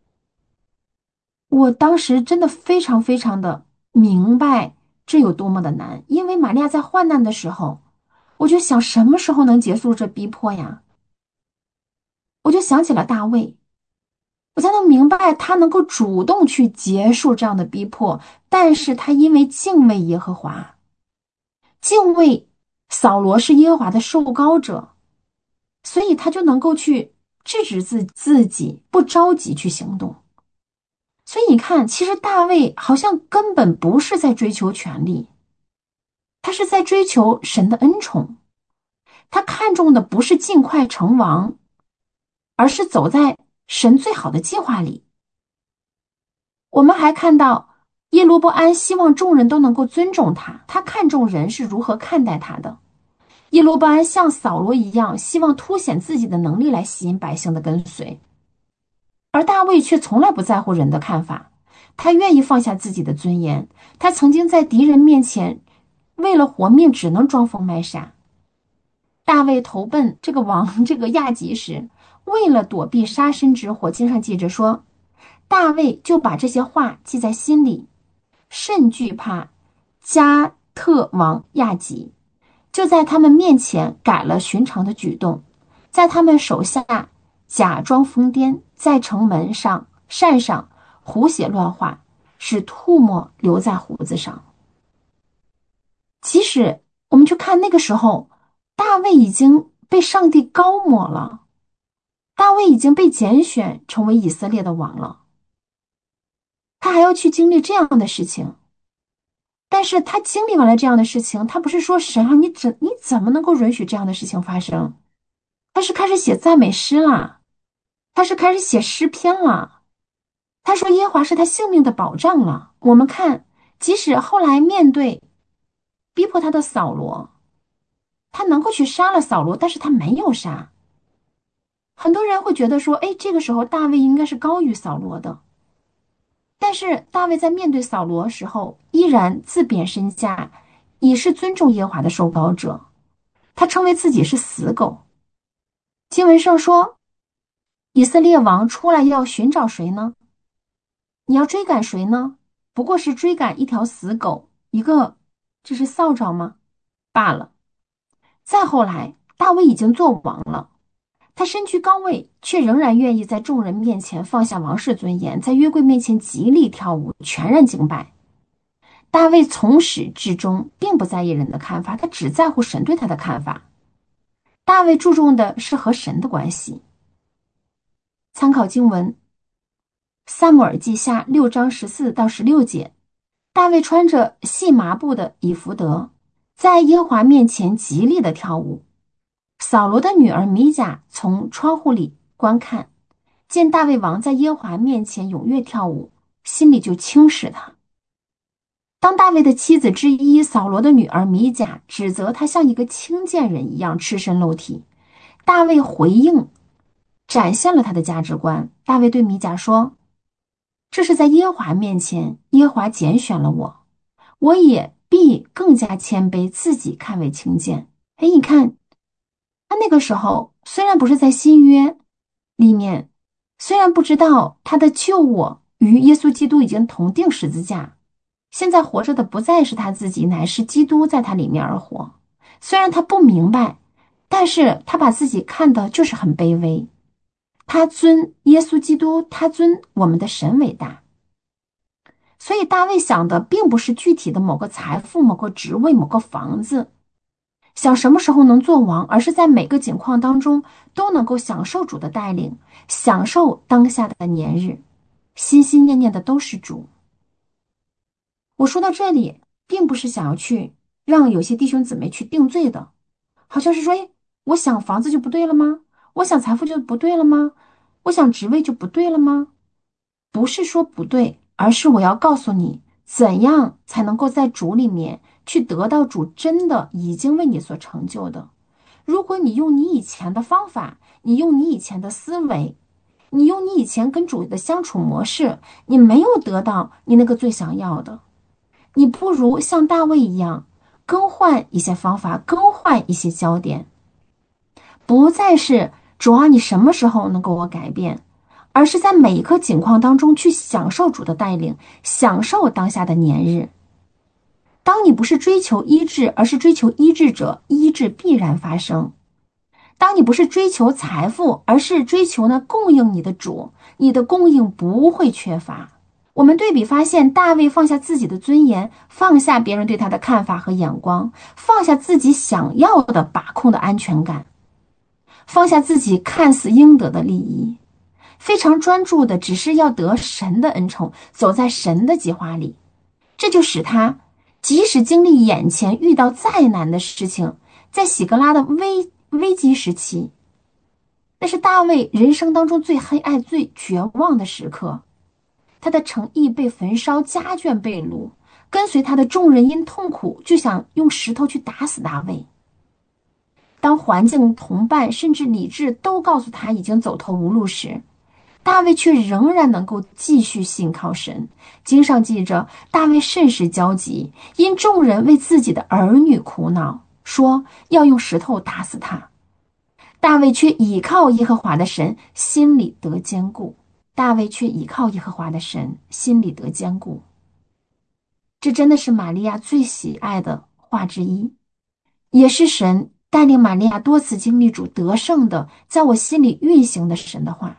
我当时真的非常非常的明白这有多么的难。因为玛利亚在患难的时候，我就想什么时候能结束这逼迫呀？我就想起了大卫，我才能明白他能够主动去结束这样的逼迫，但是他因为敬畏耶和华，敬畏扫罗是耶和华的受膏者，所以他就能够去制止自己不着急去行动。所以你看，其实大卫好像根本不是在追求权力，他是在追求神的恩宠。他看重的不是尽快成王，而是走在神最好的计划里。我们还看到耶罗波安希望众人都能够尊重他，他看重人是如何看待他的。耶罗波安像扫罗一样，希望凸显自己的能力来吸引百姓的跟随，而大卫却从来不在乎人的看法，他愿意放下自己的尊严。他曾经在敌人面前为了活命只能装疯卖傻。大卫投奔这个王这个亚吉时，为了躲避杀身之祸，经上记着说，大卫就把这些话记在心里，甚惧怕加特王亚吉，就在他们面前改了寻常的举动，在他们手下假装疯癫，在城门上扇上胡写乱画，使吐沫留在胡子上。即使我们去看那个时候，大卫已经被上帝膏抹了，大卫已经被拣选成为以色列的王了，他还要去经历这样的事情。但是他经历完了这样的事情，他不是说神啊，你怎么能够允许这样的事情发生？他是开始写赞美诗了，他是开始写诗篇了。他说耶和华是他性命的保障了。我们看，即使后来面对逼迫他的扫罗，他能够去杀了扫罗，但是他没有杀。很多人会觉得说，这个时候大卫应该是高于扫罗的。但是大卫在面对扫罗时候，依然自贬身价，以是尊重耶和华的受膏者。他称为自己是死狗。经文上说，以色列王出来要寻找谁呢？你要追赶谁呢？不过是追赶一条死狗，这是扫帚吗？罢了。再后来，大卫已经做王了，他身居高位，却仍然愿意在众人面前放下王室尊严，在约柜面前极力跳舞，全然敬拜。大卫从始至终并不在意人的看法，他只在乎神对他的看法。大卫注重的是和神的关系。参考经文撒母耳记下6章14到16节，大卫穿着细麻布的以弗得，在耶和华面前极力的跳舞。扫罗的女儿米甲从窗户里观看，见大卫王在耶和华面前踊跃跳舞，心里就轻视他。当大卫的妻子之一扫罗的女儿米甲指责他像一个轻贱人一样赤身露体，大卫回应展现了他的价值观。大卫对米甲说，这是在耶和华面前，耶和华拣选了我，我也必更加谦卑，自己看为轻贱。哎，你看，他那个时候虽然不是在新约里面，虽然不知道他的救我与耶稣基督已经同定十字架，现在活着的不再是他自己，乃是基督在他里面而活。虽然他不明白，但是他把自己看的就是很卑微。他尊耶稣基督，他尊我们的神伟大。所以大卫想的并不是具体的某个财富、某个职位、某个房子，想什么时候能做王，而是在每个境况当中都能够享受主的带领，享受当下的年日，心心念念的都是主。我说到这里，并不是想要去让有些弟兄姊妹去定罪的，好像是说，诶，我想房子就不对了吗？我想财富就不对了吗？我想职位就不对了吗？不是说不对，而是我要告诉你，怎样才能够在主里面去得到主真的已经为你所成就的。如果你用你以前的方法，你用你以前的思维，你用你以前跟主的相处模式，你没有得到你那个最想要的，你不如像大卫一样，更换一些方法，更换一些焦点，不再是主啊，你什么时候能给我改变，而是在每一个境况当中去享受主的带领，享受当下的年日。当你不是追求医治，而是追求医治者，医治必然发生。当你不是追求财富，而是追求供应你的主，你的供应不会缺乏。我们对比发现，大卫放下自己的尊严，放下别人对他的看法和眼光，放下自己想要的把控的安全感，放下自己看似应得的利益，非常专注的只是要得神的恩宠，走在神的计划里。这就使他即使经历眼前遇到再难的事情，在喜格拉的危机时期，那是大卫人生当中最黑暗最绝望的时刻。他的城邑被焚烧，家眷被掳，跟随他的众人因痛苦就想用石头去打死大卫。当环境、同伴甚至理智都告诉他已经走投无路时，大卫却仍然能够继续信靠神。经上记着，大卫甚是焦急，因众人为自己的儿女苦恼，说要用石头打死他。大卫却倚靠耶和华的神，心里得坚固。大卫却倚靠耶和华的神，心里得坚固。这真的是玛利亚最喜爱的话之一，也是神带领玛利亚多次经历主得胜的，在我心里运行的神的话。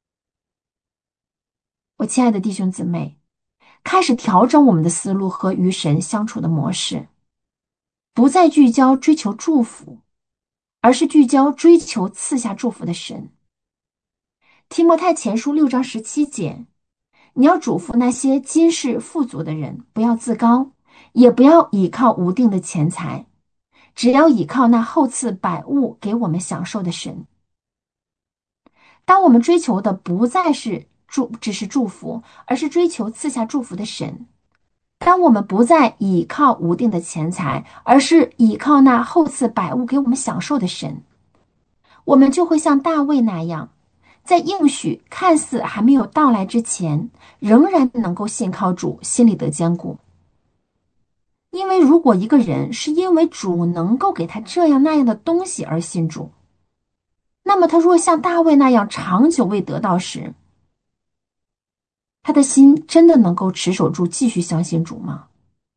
我亲爱的弟兄姊妹，开始调整我们的思路和与神相处的模式，不再聚焦追求祝福，而是聚焦追求赐下祝福的神。提摩太前书6章17节，你要嘱咐那些今世富足的人，不要自高，也不要倚靠无定的钱财，只要倚靠那厚赐百物给我们享受的神。当我们追求的不再是只是祝福，而是追求赐下祝福的神。当我们不再倚靠无定的钱财，而是倚靠那厚赐百物给我们享受的神，我们就会像大卫那样，在应许看似还没有到来之前，仍然能够信靠主，心里得坚固。因为如果一个人是因为主能够给他这样那样的东西而信主，那么他若像大卫那样长久未得到时，他的心真的能够持守住继续相信主吗？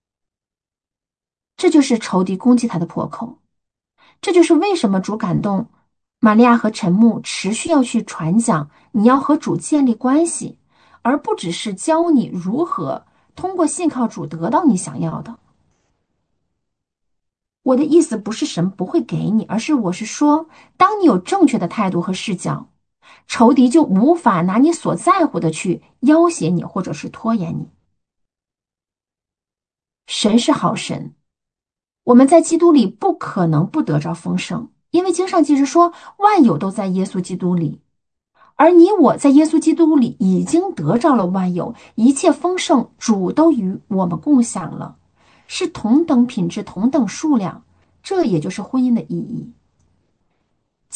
这就是仇敌攻击他的破口，这就是为什么主感动玛利亚和陈牧持续要去传讲你要和主建立关系，而不只是教你如何通过信靠主得到你想要的。我的意思不是神不会给你，而是我是说，当你有正确的态度和视角，仇敌就无法拿你所在乎的去要挟你，或者是拖延你。神是好神，我们在基督里不可能不得着丰盛，因为经上记着说，万有都在耶稣基督里，而你我在耶稣基督里已经得着了万有，一切丰盛主都与我们共享了，是同等品质、同等数量，这也就是婚姻的意义。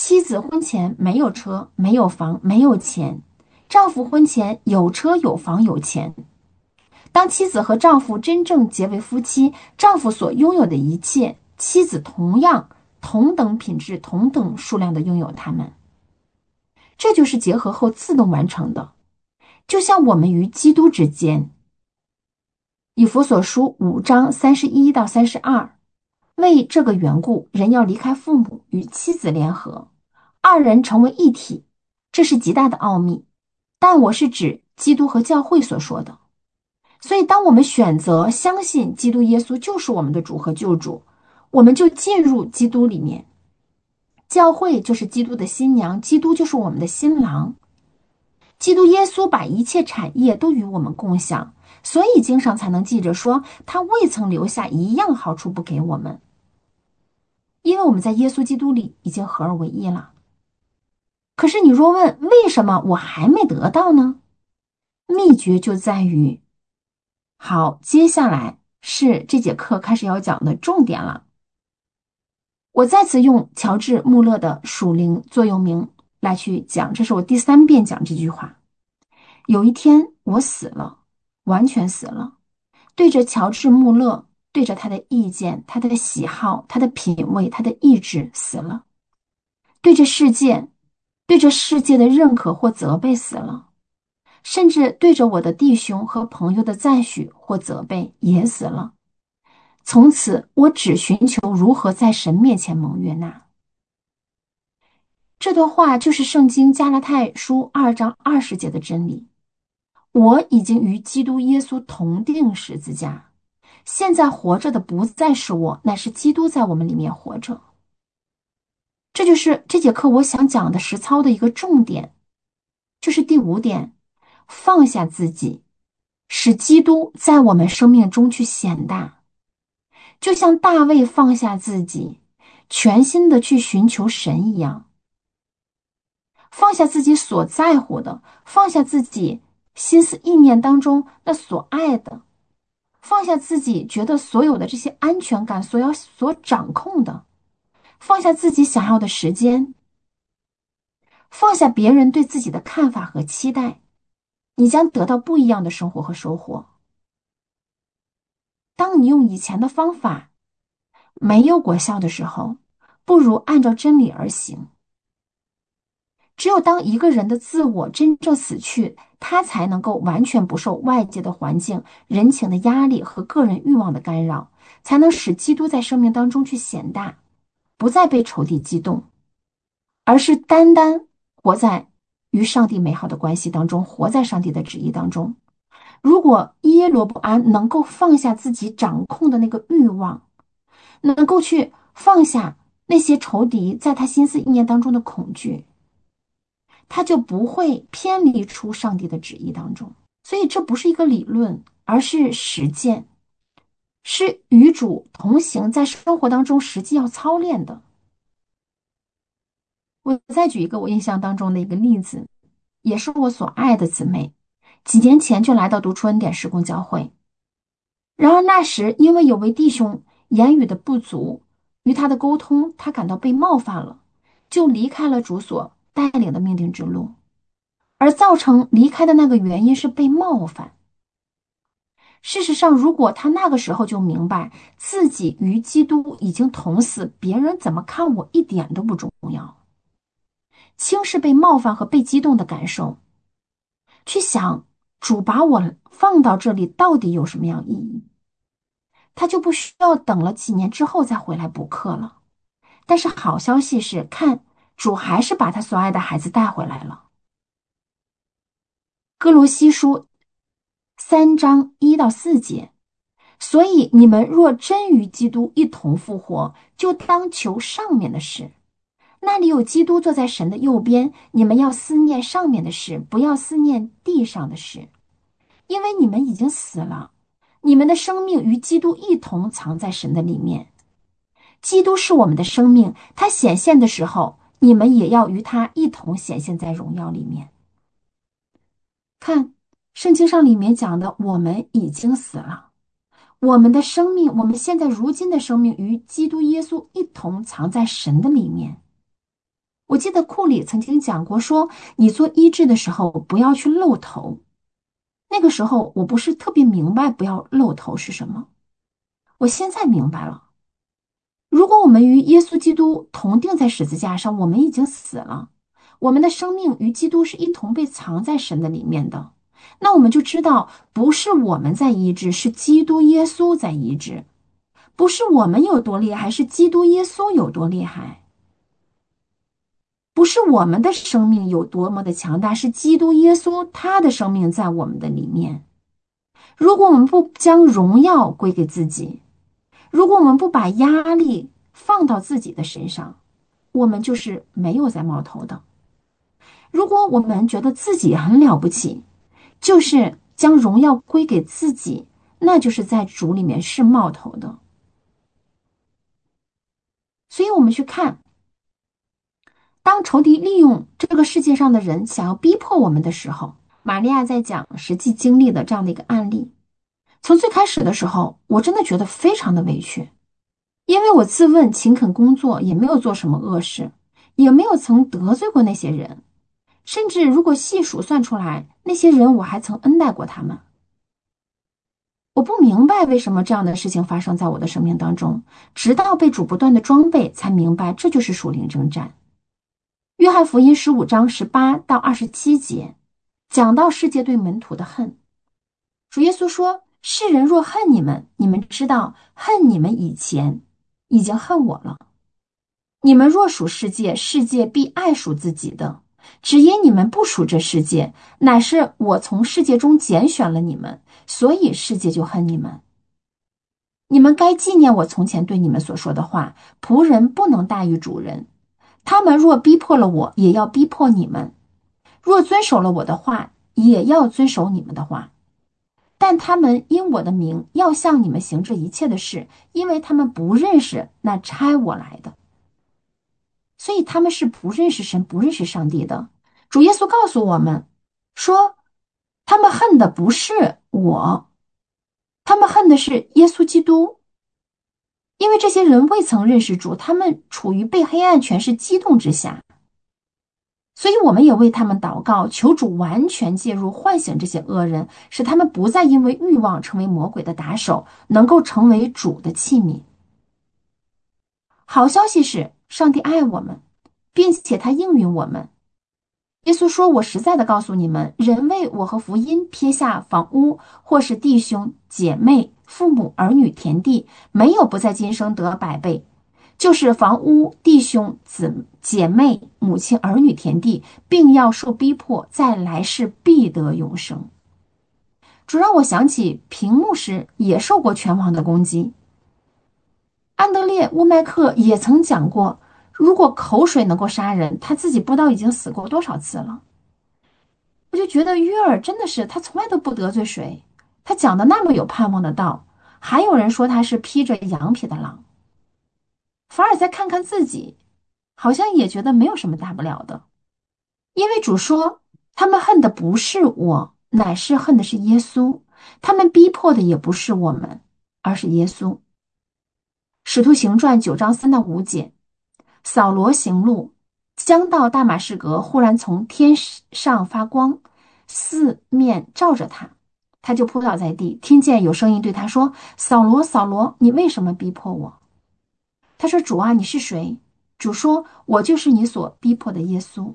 妻子婚前没有车、没有房、没有钱，丈夫婚前有车、有房、有钱。当妻子和丈夫真正结为夫妻，丈夫所拥有的一切，妻子同样同等品质、同等数量的拥有它们。这就是结合后自动完成的，就像我们与基督之间。以弗所书5章31到32，为这个缘故，人要离开父母，与妻子联合，二人成为一体，这是极大的奥秘。但我是指基督和教会所说的。所以当我们选择相信基督耶稣就是我们的主和救主，我们就进入基督里面。教会就是基督的新娘，基督就是我们的新郎。基督耶稣把一切产业都与我们共享，所以经上才能记着说，他未曾留下一样好处不给我们。因为我们在耶稣基督里已经合而为一了。可是你若问为什么我还没得到呢？秘诀就在于，好，接下来是这节课开始要讲的重点了。我再次用乔治·穆勒的属灵座右铭来去讲，这是我第3遍讲这句话。有一天我死了，完全死了，对着乔治·穆勒，对着他的意见、他的喜好、他的品味、他的意志死了，对着世界，对着世界的认可或责备死了，甚至对着我的弟兄和朋友的赞许或责备也死了。从此我只寻求如何在神面前蒙悦纳。这段话就是圣经加拉太书2章20节的真理。我已经与基督耶稣同定十字架，现在活着的不再是我，乃是基督在我们里面活着。这就是这节课我想讲的实操的一个重点，就是第5点，放下自己，使基督在我们生命中去显大。就像大卫放下自己，全心的去寻求神一样，放下自己所在乎的，放下自己心思意念当中那所爱的，放下自己觉得所有的这些安全感所掌控的，放下自己想要的时间，放下别人对自己的看法和期待，你将得到不一样的生活和收获。当你用以前的方法没有果效的时候，不如按照真理而行。只有当一个人的自我真正死去，他才能够完全不受外界的环境、人情的压力和个人欲望的干扰，才能使基督在生命当中去显大，不再被仇敌激动，而是单单活在与上帝美好的关系当中，活在上帝的旨意当中。如果耶罗波安能够放下自己掌控的那个欲望，能够去放下那些仇敌在他心思意念当中的恐惧，他就不会偏离出上帝的旨意当中。所以这不是一个理论，而是实践，是与主同行，在生活当中实际要操练的。我再举一个我印象当中的一个例子，也是我所爱的姊妹，几年前就来到读出恩典事工教会。然而那时因为有位弟兄言语的不足，与他的沟通他感到被冒犯了，就离开了主所带领的命定之路。而造成离开的那个原因是被冒犯。事实上，如果他那个时候就明白自己与基督已经同死，别人怎么看我一点都不重要，轻视被冒犯和被激动的感受，去想主把我放到这里到底有什么样意义，他就不需要等了几年之后再回来补课了。但是好消息是，看主还是把他所爱的孩子带回来了。哥罗西书3章1到4节，所以你们若真与基督一同复活，就当求上面的事。那里有基督坐在神的右边，你们要思念上面的事，不要思念地上的事。因为你们已经死了，你们的生命与基督一同藏在神的里面。基督是我们的生命，他显现的时候，你们也要与他一同显现在荣耀里面。看，圣经上里面讲的，我们已经死了，我们的生命，我们现在如今的生命与基督耶稣一同藏在神的里面。 我记得库里曾经讲过说，你做医治的时候不要去露头。那个时候我不是特别明白不要露头是什么，我现在明白了。如果我们与耶稣基督同钉在十字架上，我们已经死了，我们的生命与基督是一同被藏在神的里面的，那我们就知道，不是我们在医治，是基督耶稣在医治。不是我们有多厉害，是基督耶稣有多厉害。不是我们的生命有多么的强大，是基督耶稣他的生命在我们的里面。如果我们不将荣耀归给自己，如果我们不把压力放到自己的身上，我们就是没有在冒头的。如果我们觉得自己很了不起，就是将荣耀归给自己，那就是在主里面是冒头的。所以我们去看，当仇敌利用这个世界上的人想要逼迫我们的时候，玛利亚在讲实际经历的这样的一个案例。从最开始的时候，我真的觉得非常的委屈，因为我自问勤恳工作，也没有做什么恶事，也没有曾得罪过那些人，甚至如果细数算出来，那些人我还曾恩待过他们。我不明白为什么这样的事情发生在我的生命当中，直到被主不断的装备，才明白这就是属灵征战。约翰福音15章18到27节讲到世界对门徒的恨。主耶稣说，世人若恨你们，你们知道恨你们以前已经恨我了。你们若属世界，世界必爱属自己的。只因你们不属这世界，乃是我从世界中拣选了你们，所以世界就恨你们。你们该纪念我从前对你们所说的话，仆人不能大于主人。他们若逼迫了我，也要逼迫你们；若遵守了我的话，也要遵守你们的话。但他们因我的名要向你们行这一切的事，因为他们不认识那差我来的。所以他们是不认识神、不认识上帝的。主耶稣告诉我们说，他们恨的不是我，他们恨的是耶稣基督。因为这些人未曾认识主，他们处于被黑暗权势激动之下，所以我们也为他们祷告，求主完全介入，唤醒这些恶人，使他们不再因为欲望成为魔鬼的打手，能够成为主的器皿。好消息是，上帝爱我们，并且他应允我们。耶稣说，我实在的告诉你们，人为我和福音撇下房屋，或是弟兄姐妹、父母儿女田地，没有不在今生得100倍，就是房屋、弟兄姐妹、母亲儿女田地，并要受逼迫，在来世必得永生。主让我想起平牧师也受过拳王的攻击，安德烈·乌麦克也曾讲过，如果口水能够杀人，他自己不知道已经死过多少次了。我就觉得约尔真的是，他从来都不得罪谁，他讲的那么有盼望的道，还有人说他是披着羊皮的狼。反而再看看自己，好像也觉得没有什么大不了的。因为主说，他们恨的不是我，乃是恨的是耶稣。他们逼迫的也不是我们，而是耶稣。使徒行传9章3到5节，扫罗行路，将到大马士革，忽然从天上发光，四面照着他，他就扑倒在地，听见有声音对他说，扫罗，扫罗，你为什么逼迫我？他说，主啊，你是谁？主说，我就是你所逼迫的耶稣。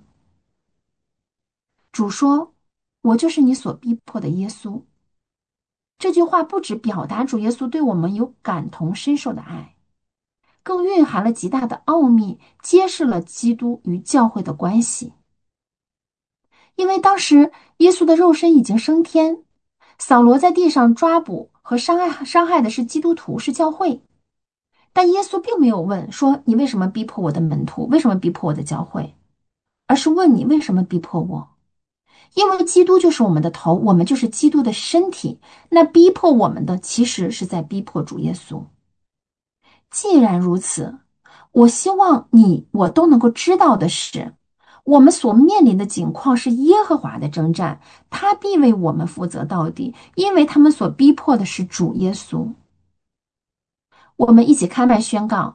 主说，我就是你所逼迫的耶稣。这句话不只表达主耶稣对我们有感同身受的爱，更蕴含了极大的奥秘，揭示了基督与教会的关系。因为当时耶稣的肉身已经升天，扫罗在地上抓捕和伤害的是基督徒，是教会。但耶稣并没有问说，你为什么逼迫我的门徒，为什么逼迫我的教会，而是问你为什么逼迫我。因为基督就是我们的头，我们就是基督的身体，那逼迫我们的其实是在逼迫主耶稣。既然如此，我希望我都能够知道的是，我们所面临的境况是耶和华的征战，他必为我们负责到底，因为他们所逼迫的是主耶稣。我们一起开麦宣告，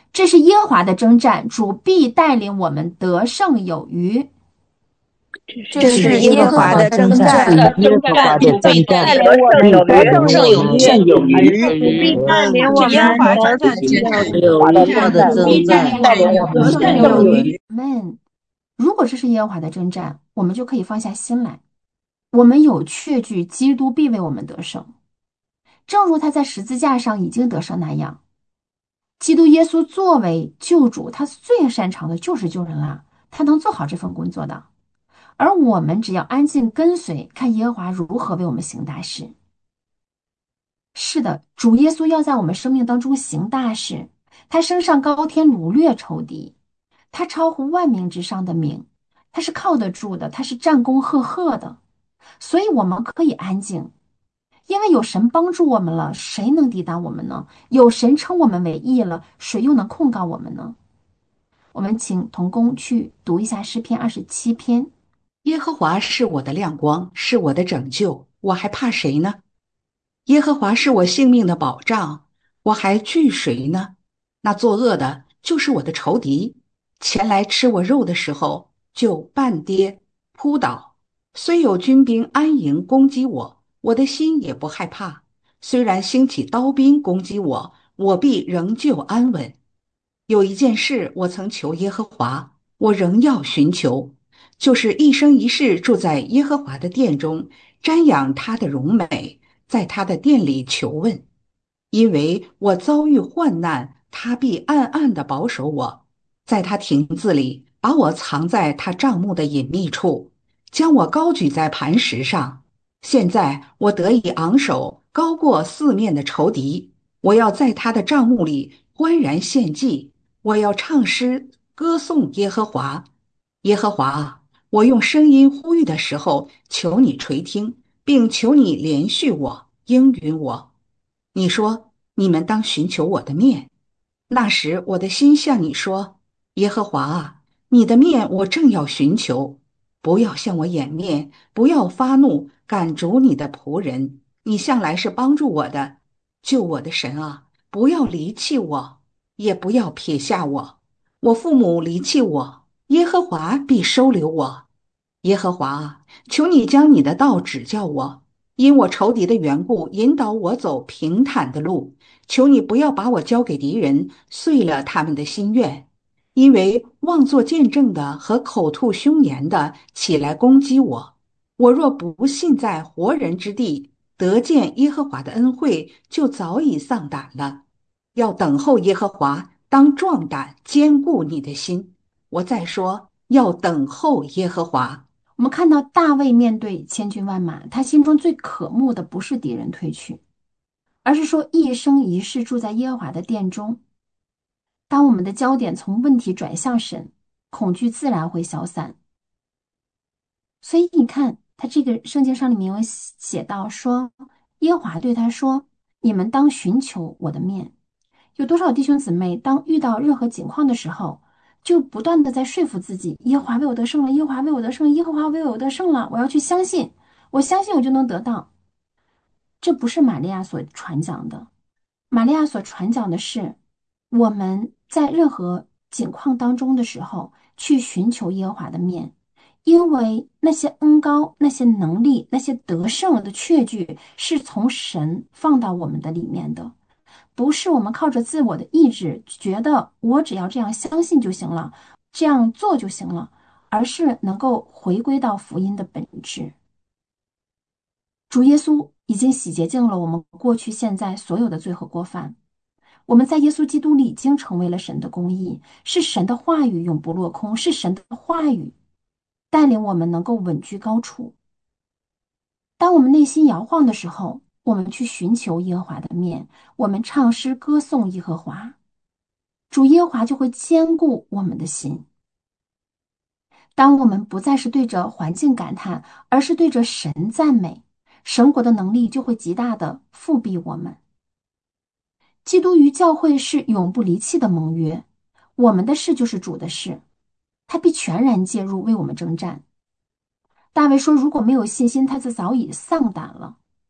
这是耶和华的征战，主必带领我们得胜有余。 这是耶和华的征战， 耶和华的征战， 带领我们得胜有余， 胜有余。 主必带领我们耶和华得征战， 胜就是有耶和华的余。 征战， 必带领我们得胜有余。 余。 如果这是耶和华的征战，我们就可以放下心来。我们有确据，基督必为我们得胜，正如他在十字架上已经得胜那样。基督耶稣作为救主，他最擅长的就是救人啦，他能做好这份工作的。而我们只要安静跟随，看耶和华如何为我们行大事。是的，主耶稣要在我们生命当中行大事，他升上高天掳掠仇敌，他超乎万名之上的名，他是靠得住的，他是战功赫赫的。所以我们可以安静，因为有神帮助我们了，谁能抵挡我们呢？有神称我们为义了，谁又能控告我们呢？我们请童工去读一下诗篇27篇。 耶和华是我的亮光，是我的拯救，我还怕谁呢？耶和华是我性命的保障，我还惧谁呢？那作恶的就是我的仇敌，前来吃我肉的时候，就半跌扑倒。虽有军兵安营攻击我，我的心也不害怕。虽然兴起刀兵攻击我，我必仍旧安稳。有一件事我曾求耶和华，我仍要寻求，就是一生一世住在耶和华的殿中，瞻仰他的荣美，在他的殿里求问。因为我遭遇患难，他必暗暗地保守我，在他亭子里把我藏在他帐幕的隐秘处，将我高举在磐石上。现在我得以昂首，高过四面的仇敌。我要在他的帐幕里欢然献祭，我要唱诗歌颂耶和华。耶和华啊，我用声音呼吁的时候，求你垂听，并求你连续我，应允我。你说，你们当寻求我的面。那时我的心向你说，耶和华啊，你的面我正要寻求。不要向我掩面，不要发怒，赶逐你的仆人。你向来是帮助我的，救我的神啊，不要离弃我，也不要撇下我。我父母离弃我，耶和华必收留我。耶和华啊，求你将你的道指教我，因我仇敌的缘故，引导我走平坦的路。求你不要把我交给敌人，遂了他们的心愿。因为妄作见证的和口吐凶言的起来攻击我，我若不信在活人之地得见耶和华的恩惠，就早已丧胆了。要等候耶和华，当壮胆，坚固你的心。我再说，要等候耶和华。 我们看到大卫面对千军万马，他心中最渴慕的不是敌人退去，而是说一生一世住在耶和华的殿中。当我们的焦点从问题转向神，恐惧自然会消散。所以你看，他这个圣经上里面有写到说，耶和华对他说，你们当寻求我的面。有多少弟兄姊妹当遇到任何情况的时候，就不断的在说服自己，耶和华为我得胜了，耶和华为我得胜了，耶和华为我得胜了，我要去相信，我相信我就能得到。这不是玛利亚所传讲的。玛利亚所传讲的是，我们在任何境况当中的时候，去寻求耶和华的面，因为那些恩膏、那些能力、那些得胜的确据，是从神放到我们的里面的，不是我们靠着自我的意志，觉得我只要这样相信就行了，这样做就行了，而是能够回归到福音的本质。主耶稣已经洗洁净了我们过去现在所有的罪和过犯，我们在耶稣基督里已经成为了神的公义，是神的话语永不落空，是神的话语带领我们能够稳居高处。当我们内心摇晃的时候，我们去寻求耶和华的面，我们唱诗歌颂耶和华，主耶和华就会坚固我们的心。当我们不再是对着环境感叹，而是对着神赞美，神国的能力就会极大的复庇我们。基督与教会是永不离弃的盟约，我们的事就是主的事，他必全然介入为我们征战。大卫说，如果没有信心，他就早已丧胆了。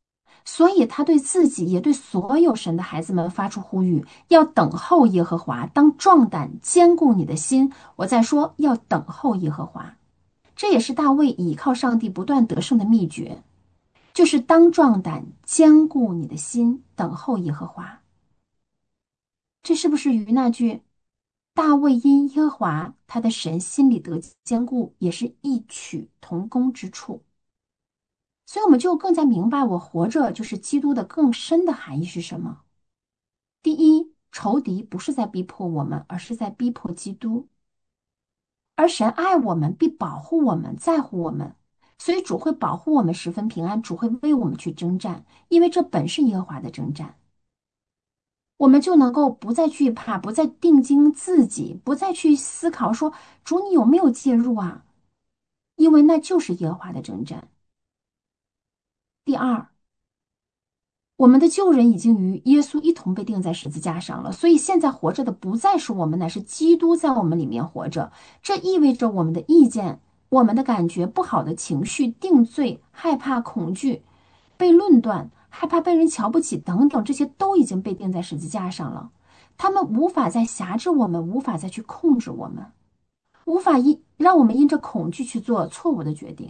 所以他对自己也对所有神的孩子们发出呼吁，要等候耶和华，当壮胆，坚固你的心。我再说，要等候耶和华。这也是大卫倚靠上帝不断得胜的秘诀，就是当壮胆，坚固你的心，等候耶和华。这是不是与那句大卫因耶和华他的神心里得坚固也是异曲同工之处？所以我们就更加明白，我活着就是基督的更深的含义是什么。第一，仇敌不是在逼迫我们，而是在逼迫基督。而神爱我们，必保护我们，在乎我们，所以主会保护我们十分平安，主会为我们去征战，因为这本是耶和华的征战。我们就能够不再惧怕，不再定睛自己，不再去思考说主你有没有介入啊？因为那就是耶和华的征战。第二，我们的旧人已经与耶稣一同被钉在十字架上了，所以现在活着的不再是我们，乃是基督在我们里面活着。这意味着我们的意见、我们的感觉、不好的情绪、定罪、害怕、恐惧、被论断、害怕被人瞧不起等等，这些都已经被钉在十字架上了。他们无法再辖制我们，无法再去控制我们，无法让我们因着恐惧去做错误的决定。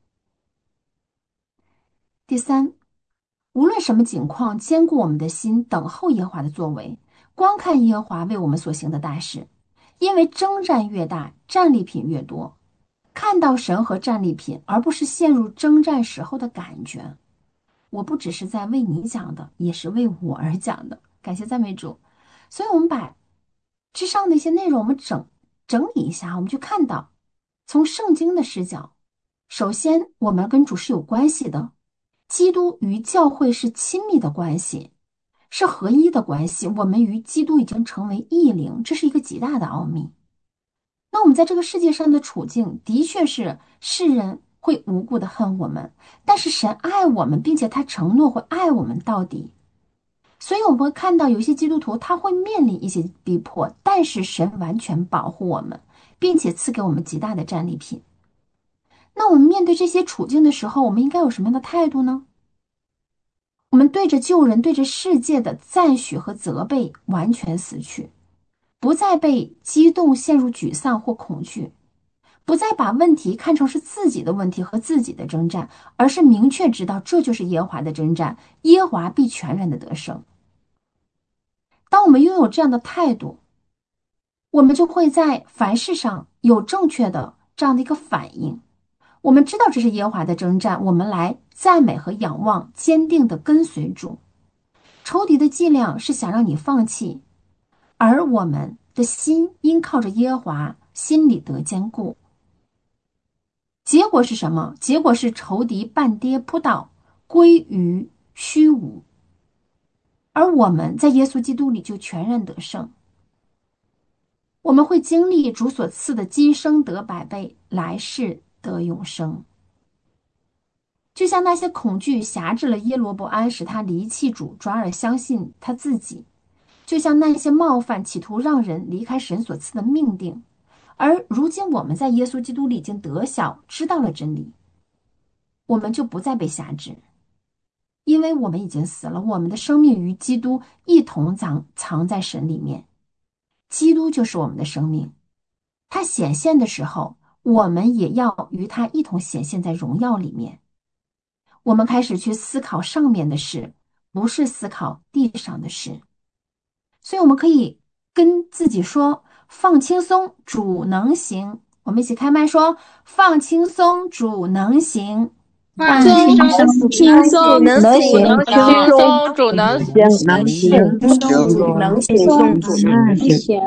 第三，无论什么境况，坚固我们的心，等候耶和华的作为，观看耶和华为我们所行的大事。因为征战越大，战利品越多。看到神和战利品，而不是陷入征战时候的感觉。我不只是在为你讲的，也是为我而讲的。感谢赞美主。所以我们把之上的一些内容，我们整理一下，我们就看到，从圣经的视角，首先我们跟主是有关系的。基督与教会是亲密的关系，是合一的关系。我们与基督已经成为一灵，这是一个极大的奥秘。那我们在这个世界上的处境，的确是世人会无故的恨我们，但是神爱我们，并且他承诺会爱我们到底。所以我们会看到有些基督徒他会面临一些逼迫，但是神完全保护我们，并且赐给我们极大的战利品。那我们面对这些处境的时候，我们应该有什么样的态度呢？我们对着旧人、对着世界的赞许和责备完全死去，不再被激动陷入沮丧或恐惧，不再把问题看成是自己的问题和自己的征战，而是明确知道这就是耶和华的征战，耶和华必全然的得胜。当我们拥有这样的态度，我们就会在凡事上有正确的这样的一个反应。我们知道这是耶和华的征战，我们来赞美和仰望，坚定的跟随主。仇敌的伎俩是想让你放弃，而我们的心因靠着耶和华，心里得坚固。结果是什么？结果是仇敌半跌扑倒，归于虚无。而我们在耶稣基督里就全然得胜。我们会经历主所赐的今生得百倍，来世得永生。就像那些恐惧辖制了耶罗伯安，使他离弃主，转而相信他自己；就像那些冒犯企图让人离开神所赐的命定。而如今我们在耶稣基督里已经得晓，知道了真理，我们就不再被辖制，因为我们已经死了，我们的生命与基督一同藏在神里面。基督就是我们的生命，他显现的时候，我们也要与他一同显现在荣耀里面。我们开始去思考上面的事，不是思考地上的事。所以我们可以跟自己说，放轻松，主能行。我们一起开麦说，放轻松，主能行。 放轻松， 轻松能行， 轻松主能行， 能行， 主能行，主能行，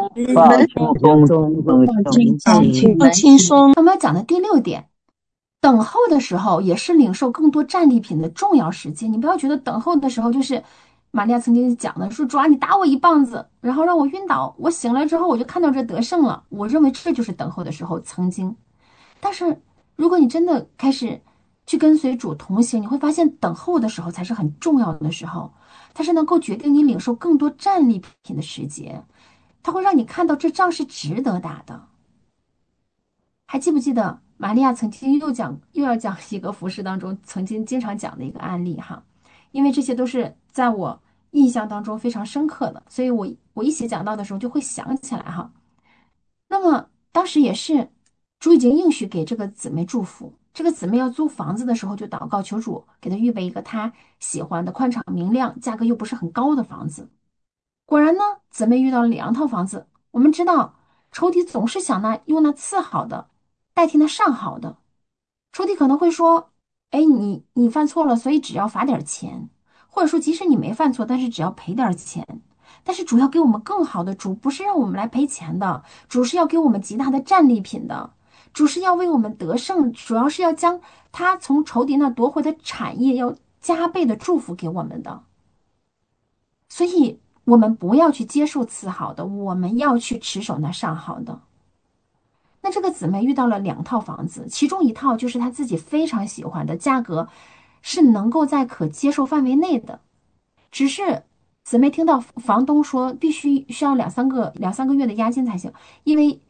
放轻松。 我们要讲的第6点，等候的时候也是领受更多战利品的重要时间。你不要觉得等候的时候就是玛利亚曾经讲的说，主啊，你打我一棒子，然后让我晕倒，我醒来之后我就看到这得胜了。我认为这就是等候的时候曾经。但是如果你真的开始去跟随主同行，你会发现等候的时候才是很重要的时候，它是能够决定你领受更多战利品的时节，它会让你看到这仗是值得打的。还记不记得玛利亚曾经又要讲一个服事当中曾经经常讲的一个案例哈？ 因为这些都是在我印象当中非常深刻的，所以我一写讲到的时候就会想起来哈。那么当时也是主已经应许给这个姊妹祝福，这个姊妹要租房子的时候就祷告求主给她预备一个她喜欢的宽敞明亮、价格又不是很高的房子。果然呢，姊妹遇到了2套房子。我们知道仇敌总是想用那次好的代替那上好的。仇敌可能会说，哎，你犯错了，所以只要罚点钱，或者说即使你没犯错，但是只要赔点钱。但是主要给我们更好的，主不是让我们来赔钱的，主是要给我们极大的战利品的，主是要为我们得胜，主要是要将他从仇敌那夺回的产业要加倍的祝福给我们的。所以我们不要去接受次好的，我们要去持守那上好的。那这个姊妹遇到了2套房子，其中1套就是她自己非常喜欢的，价格是能够在可接受范围内的。只是姊妹听到房东说需要两三个月的押金才行，因为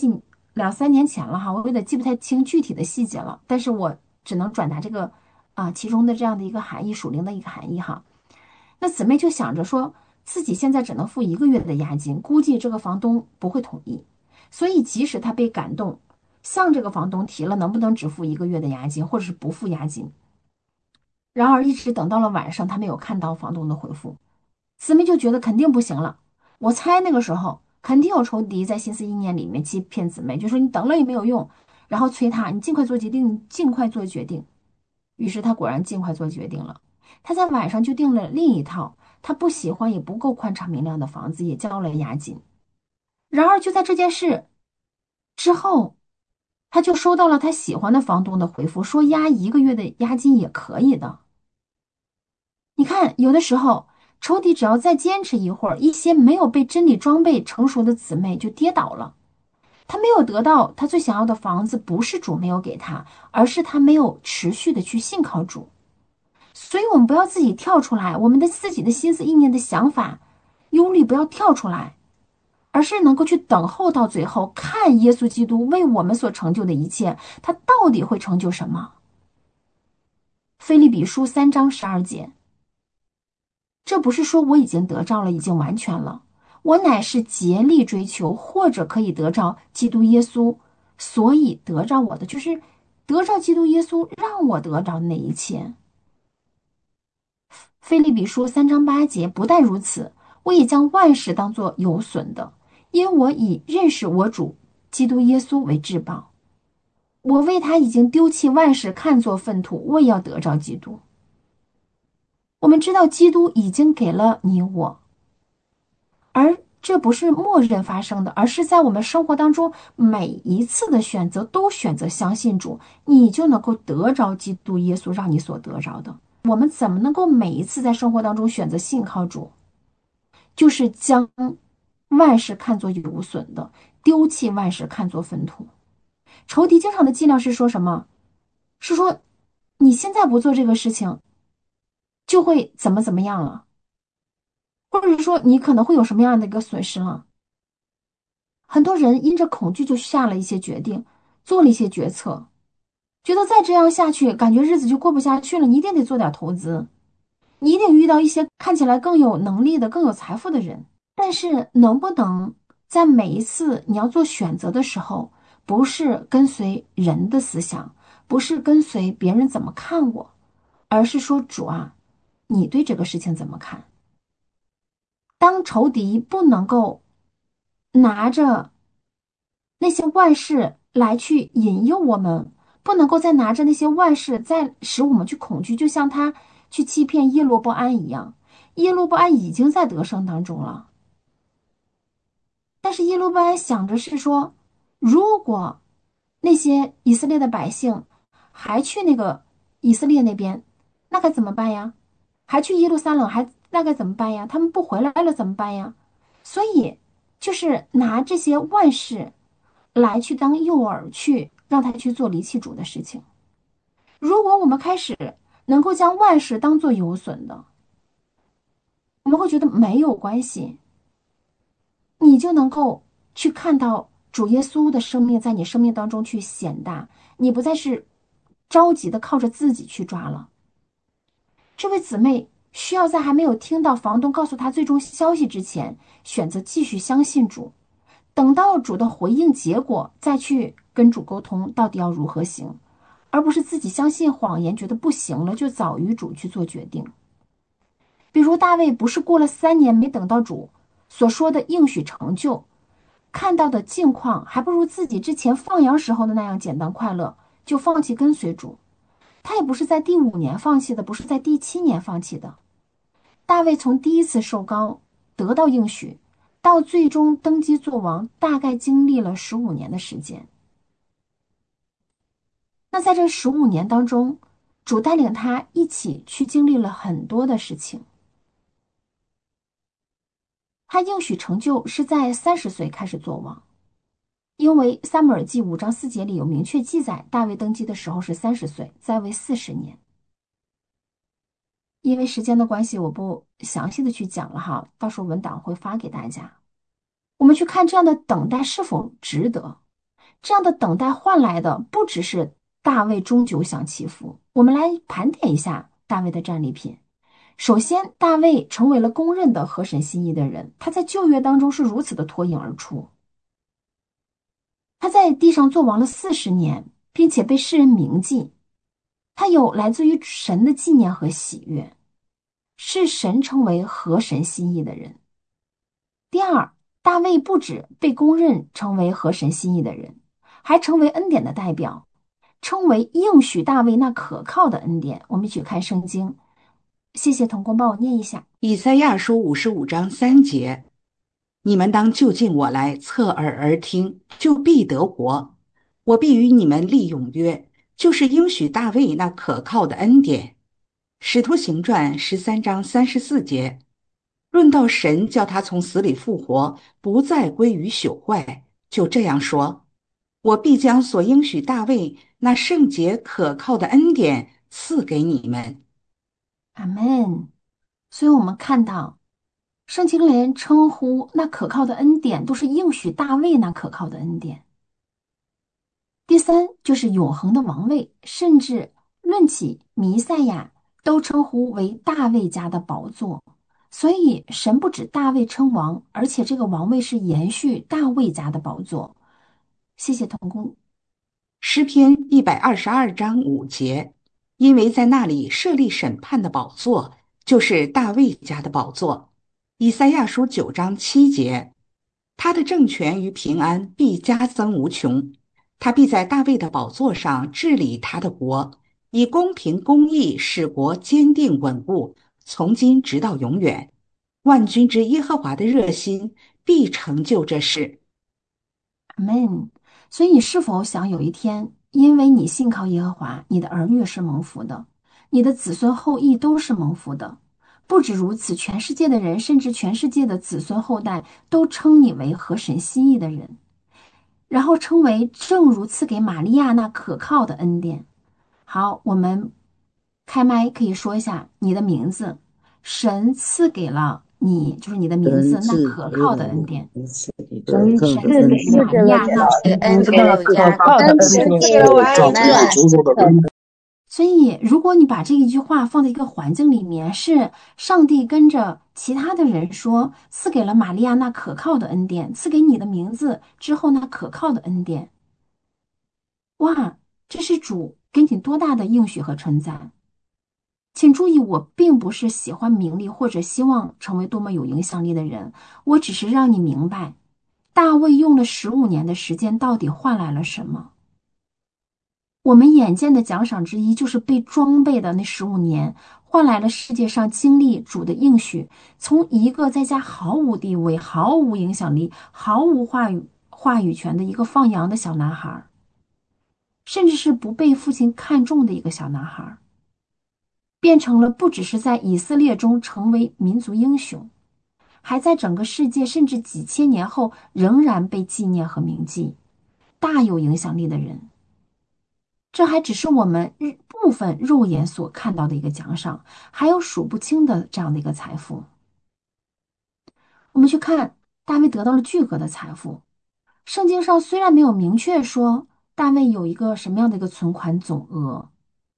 2、3年前了哈，我有点记不太清具体的细节了，但是我只能转达这个其中的这样的一个含义，属灵的一个含义哈。那姊妹就想着说自己现在只能付1个月的押金，估计这个房东不会同意，所以即使她被感动，向这个房东提了能不能只付1个月的押金，或者是不付押金。然而一直等到了晚上，她没有看到房东的回复，姊妹就觉得肯定不行了。我猜那个时候肯定有仇敌在心思意念里面欺骗姊妹，就说你等了也没有用，然后催她你尽快做决定，你尽快做决定。于是她果然尽快做决定了，她在晚上就订了另一套她不喜欢也不够宽敞明亮的房子，也交了押金。然而就在这件事之后，她就收到了她喜欢的房东的回复，说押1个月的押金也可以的。你看，有的时候仇敌只要再坚持一会儿，一些没有被真理装备成熟的姊妹就跌倒了。他没有得到他最想要的房子，不是主没有给他，而是他没有持续的去信靠主。所以我们不要自己跳出来，我们的自己的心思意念的想法忧虑不要跳出来，而是能够去等候到最后，看耶稣基督为我们所成就的一切，他到底会成就什么。腓立比书3章12节，这不是说我已经得着了，已经完全了，我乃是竭力追求，或者可以得着基督耶稣，所以得着我的就是得着基督耶稣让我得着那一切。腓立比书3章8节，不但如此，我也将万事当作有损的，因我以认识我主基督耶稣为至宝。我为他已经丢弃万事，看作粪土，我也要得着基督。我们知道基督已经给了你我，而这不是默认发生的，而是在我们生活当中每一次的选择都选择相信主，你就能够得着基督耶稣让你所得着的。我们怎么能够每一次在生活当中选择信靠主？就是将万事看作有损的，丢弃万事看作粪土。仇敌经常的伎俩是说什么？是说你现在不做这个事情就会怎么样了，或者是说你可能会有什么样的一个损失了。很多人因着恐惧就下了一些决定，做了一些决策，觉得再这样下去感觉日子就过不下去了，你一定得做点投资，你一定遇到一些看起来更有能力的更有财富的人。但是能不能在每一次你要做选择的时候，不是跟随人的思想，不是跟随别人怎么看我，而是说主啊，你对这个事情怎么看？当仇敌不能够拿着那些万事来去引诱我们，不能够再拿着那些万事再使我们去恐惧，就像他去欺骗耶罗波安一样。耶罗波安已经在得胜当中了，但是耶罗波安想着是说，如果那些以色列的百姓还去那个以色列那边，那该怎么办呀？还去耶路撒冷，那该怎么办呀？他们不回来了怎么办呀？所以就是拿这些万事来去当诱饵，去让他去做离弃主的事情。如果我们开始能够将万事当作有损的，我们会觉得没有关系，你就能够去看到主耶稣的生命在你生命当中去显大，你不再是着急的靠着自己去抓了。 这位姊妹需要在还没有听到房东告诉她最终消息之前，选择继续相信主，等到主的回应结果再去跟主沟通到底要如何行，而不是自己相信谎言觉得不行了就早于主去做决定。比如大卫不是过了3年没等到主所说的应许成就，看到的境况还不如自己之前放羊时候的那样简单快乐，就放弃跟随主。他也不是在第5年放弃的，不是在第7年放弃的。大卫从第一次受膏得到应许，到最终登基做王，大概经历了15年的时间。那在这15年当中，主带领他一起去经历了很多的事情。他应许成就是在30岁开始做王，因为撒母耳记5章4节里有明确记载，大卫登基的时候是30岁，在位40年。因为时间的关系，我不详细的去讲了哈，到时候文档会发给大家。我们去看这样的等待是否值得，这样的等待换来的不只是大卫终究享其福。我们来盘点一下大卫的战利品。首先，大卫成为了公认的合神心意的人，他在旧约当中是如此的脱颖而出。他在地上做王了40年，并且被世人铭记。他有来自于神的纪念和喜悦，是神称为合神心意的人。第二，大卫不止被公认成为合神心意的人，还成为恩典的代表，称为应许大卫那可靠的恩典。我们一起看圣经，谢谢童工帮我念一下。 以赛亚书55章3节，你们当就近我来，侧耳而听，就必得活。我必与你们立永约，就是应许大卫那可靠的恩典。使徒行传13章34节，论到神叫他从死里复活，不再归于朽坏，就这样说，我必将所应许大卫那圣洁可靠的恩典赐给你们。 阿们。所以我们看到圣经连称呼那可靠的恩典都是应许大卫那可靠的恩典。第三就是永恒的王位，甚至论起弥赛亚都称呼为大卫家的宝座。所以神不止大卫称王，而且这个王位是延续大卫家的宝座。谢谢童工。 诗篇122章5节，因为在那里设立审判的宝座，就是大卫家的宝座。以赛亚书9章7节，他的政权与平安必加增无穷，他必在大卫的宝座上治理他的国，以公平公义使国坚定稳固，从今直到永远。万军之耶和华的热心必成就这事。 阿们。所以你是否想有一天，因为你信靠耶和华，你的儿女是蒙福的，你的子孙后裔都是蒙福的。不止如此，全世界的人，甚至全世界的子孙后代都称你为合神心意的人，然后称为正如赐给玛利亚那可靠的恩典。好，我们开麦可以说一下你的名字，神赐给了你，就是你的名字那可靠的恩典。 神赐给玛利亚那恩给了我家， 恩给了我们。 所以，如果你把这一句话放在一个环境里面，是上帝跟着其他的人说，赐给了玛利亚那可靠的恩典，赐给你的名字之后那可靠的恩典。哇，这是主给你多大的应许和称赞！请注意，我并不是喜欢名利或者希望成为多么有影响力的人，我只是让你明白，大卫用了15年的时间到底换来了什么。我们眼见的奖赏之一就是被装备的那15年，换来了世界上经历主的应许，从一个在家毫无地位、毫无影响力、毫无话语权的一个放羊的小男孩，甚至是不被父亲看重的一个小男孩，变成了不只是在以色列中成为民族英雄，还在整个世界甚至几千年后仍然被纪念和铭记，大有影响力的人。这还只是我们部分肉眼所看到的一个奖赏，还有数不清的这样的一个财富。我们去看大卫得到了巨额的财富，圣经上虽然没有明确说大卫有一个什么样的一个存款总额，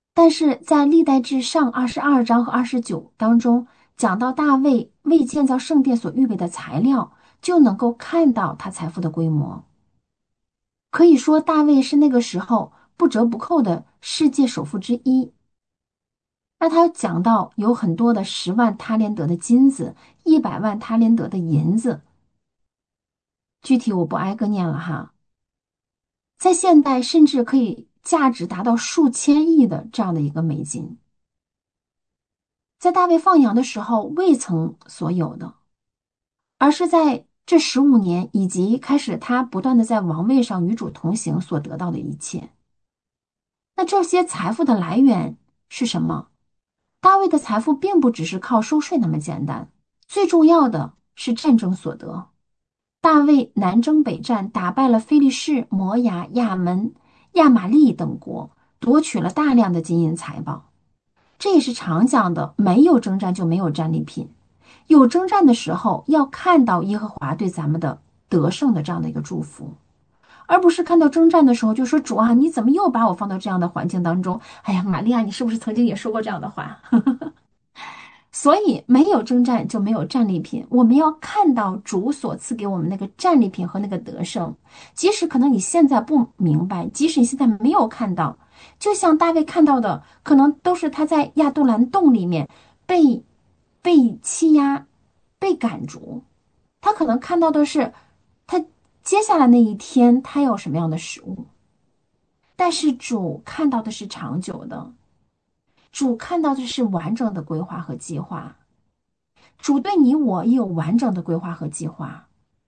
但是在历代志上22章和29当中，讲到大卫为建造圣殿所预备的材料，就能够看到他财富的规模。可以说，大卫是那个时候不折不扣的世界首富之一。那他讲到有很多的10万他连得的金子，100万他连得的银子，具体我不挨个念了哈。在现代甚至可以价值达到数千亿的这样的一个美金，在大卫放羊的时候未曾所有的，而是在这15年以及开始他不断的在王位上与主同行所得到的一切。那这些财富的来源是什么？大卫的财富并不只是靠收税那么简单，最重要的是战争所得。大卫南征北战，打败了非利士、摩押、亚门、亚玛利等国，夺取了大量的金银财宝。这也是常讲的，没有征战就没有战利品。有征战的时候，要看到耶和华对咱们的得胜的这样的一个祝福，而不是看到征战的时候就说主啊，你怎么又把我放到这样的环境当中？哎呀，玛利亚，你是不是曾经也说过这样的话？所以没有征战就没有战利品，我们要看到主所赐给我们那个战利品和那个得胜。即使可能你现在不明白，即使你现在没有看到，就像大卫看到的，可能都是他在亚杜兰洞里面被欺压、被赶逐，他可能看到的是他接下来那一天他有什么样的食物，但是主看到的是长久的。主看到的是完整的规划和计划，主对你我也有完整的规划和计划。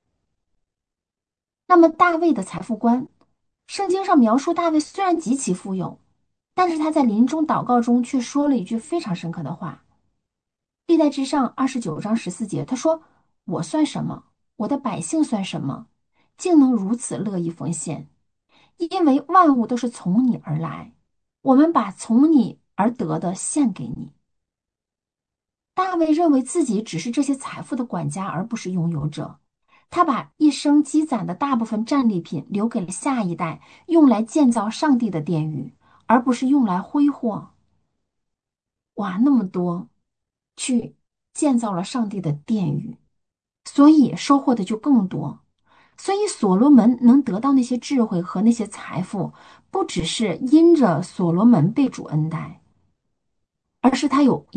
那么大卫的财富观，圣经上描述大卫虽然极其富有，但是他在临终祷告中却说了一句非常深刻的话。历代志上29章14节，他说：我算什么？我的百姓算什么？竟能如此乐意奉献？因为万物都是从你而来，我们把从你而得的献给你。大卫认为自己只是这些财富的管家，而不是拥有者。他把一生积攒的大部分战利品留给了下一代，用来建造上帝的殿宇，而不是用来挥霍。哇，那么多，去建造了上帝的殿宇，所以收获的就更多。所以所罗门能得到那些智慧和那些财富，不只是因着所罗门被主恩待，而是他有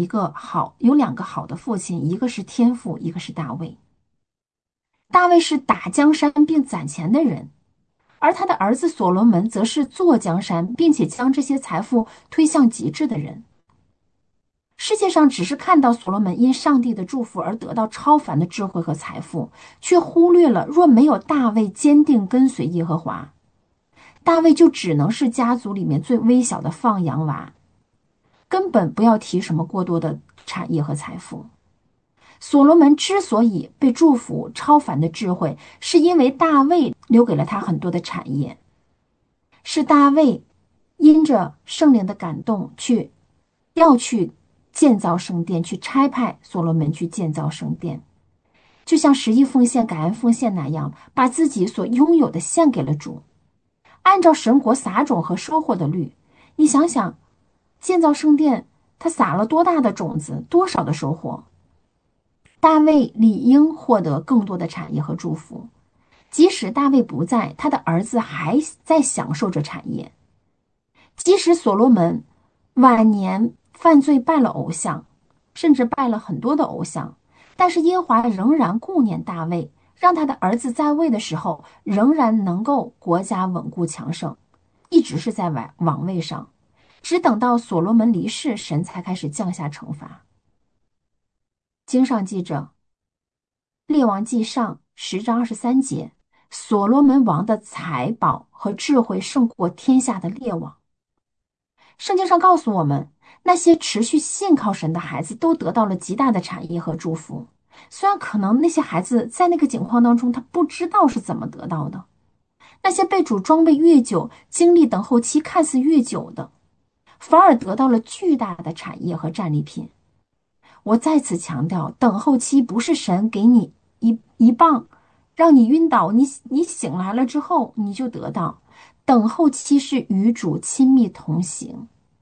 2个好的父亲，一个是天父，一个是大卫。大卫是打江山并攒钱的人，而他的儿子所罗门则是坐江山，并且将这些财富推向极致的人。世界上只是看到所罗门因上帝的祝福而得到超凡的智慧和财富，却忽略了若没有大卫坚定跟随耶和华，大卫就只能是家族里面最微小的放羊娃，根本不要提什么过多的产业和财富。所罗门之所以被祝福超凡的智慧，是因为大卫留给了他很多的产业，是大卫因着圣灵的感动要去建造圣殿，去差派所罗门去建造圣殿，就像十一奉献、感恩奉献那样，把自己所拥有的献给了主。按照神国撒种和收获的律，你想想，建造圣殿他撒了多大的种子，多少的收获。大卫理应获得更多的产业和祝福，即使大卫不在，他的儿子还在享受着产业。即使所罗门晚年犯罪拜了偶像，甚至拜了很多的偶像，但是耶和华仍然顾念大卫，让他的儿子在位的时候仍然能够国家稳固强盛，一直是在王位上，只等到所罗门离世，神才开始降下惩罚。经上记着，列王记上10章23节，所罗门王的财宝和智慧胜过天下的列王。圣经上告诉我们，那些持续信靠神的孩子都得到了极大的产业和祝福。虽然可能那些孩子在那个境况当中，他不知道是怎么得到的。那些被主装备越久，经历等候期看似越久的，反而得到了巨大的产业和战利品。我再次强调，等候期不是神给你一棒让你晕倒，你醒来了之后你就得到。等候期是与主亲密同行，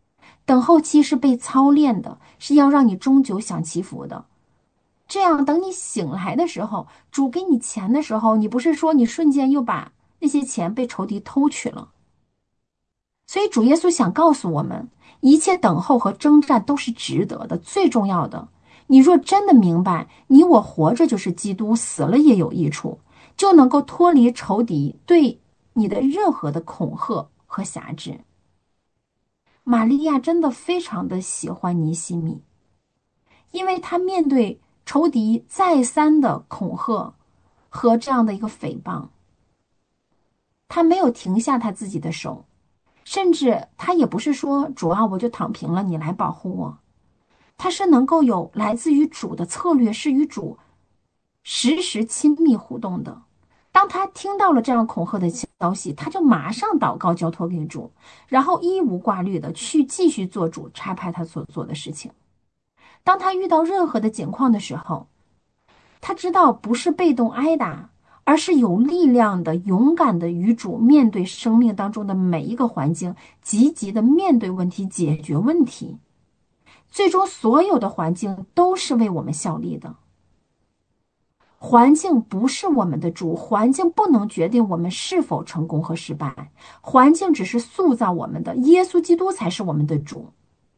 等候期是被操练的，是要让你终究享其福的。这样等你醒来的时候，主给你钱的时候，你不是说你瞬间又把那些钱被仇敌偷取了。所以主耶稣想告诉我们，一切等候和征战都是值得的。最重要的，你若真的明白你我活着就是基督，死了也有益处，就能够脱离仇敌对你的任何的恐吓和辖制。玛利亚真的非常的喜欢尼西米，因为她面对仇敌再三的恐吓和这样的一个诽谤，她没有停下她自己的手，甚至她也不是说主啊我就躺平了，你来保护我。她是能够有来自于主的策略，是与主时时亲密互动的。当她听到了这样恐吓的消息，她就马上祷告交托给主，然后一无挂虑的去继续做主差派她所做的事情。当她遇到任何的境况的时候，她知道不是被动挨打，而是有力量的、勇敢的与主面对生命当中的每一个环境，积极的面对问题，解决问题。最终所有的环境都是为我们效力的。环境不是我们的主，环境不能决定我们是否成功和失败，环境只是塑造我们的，耶稣基督才是我们的主。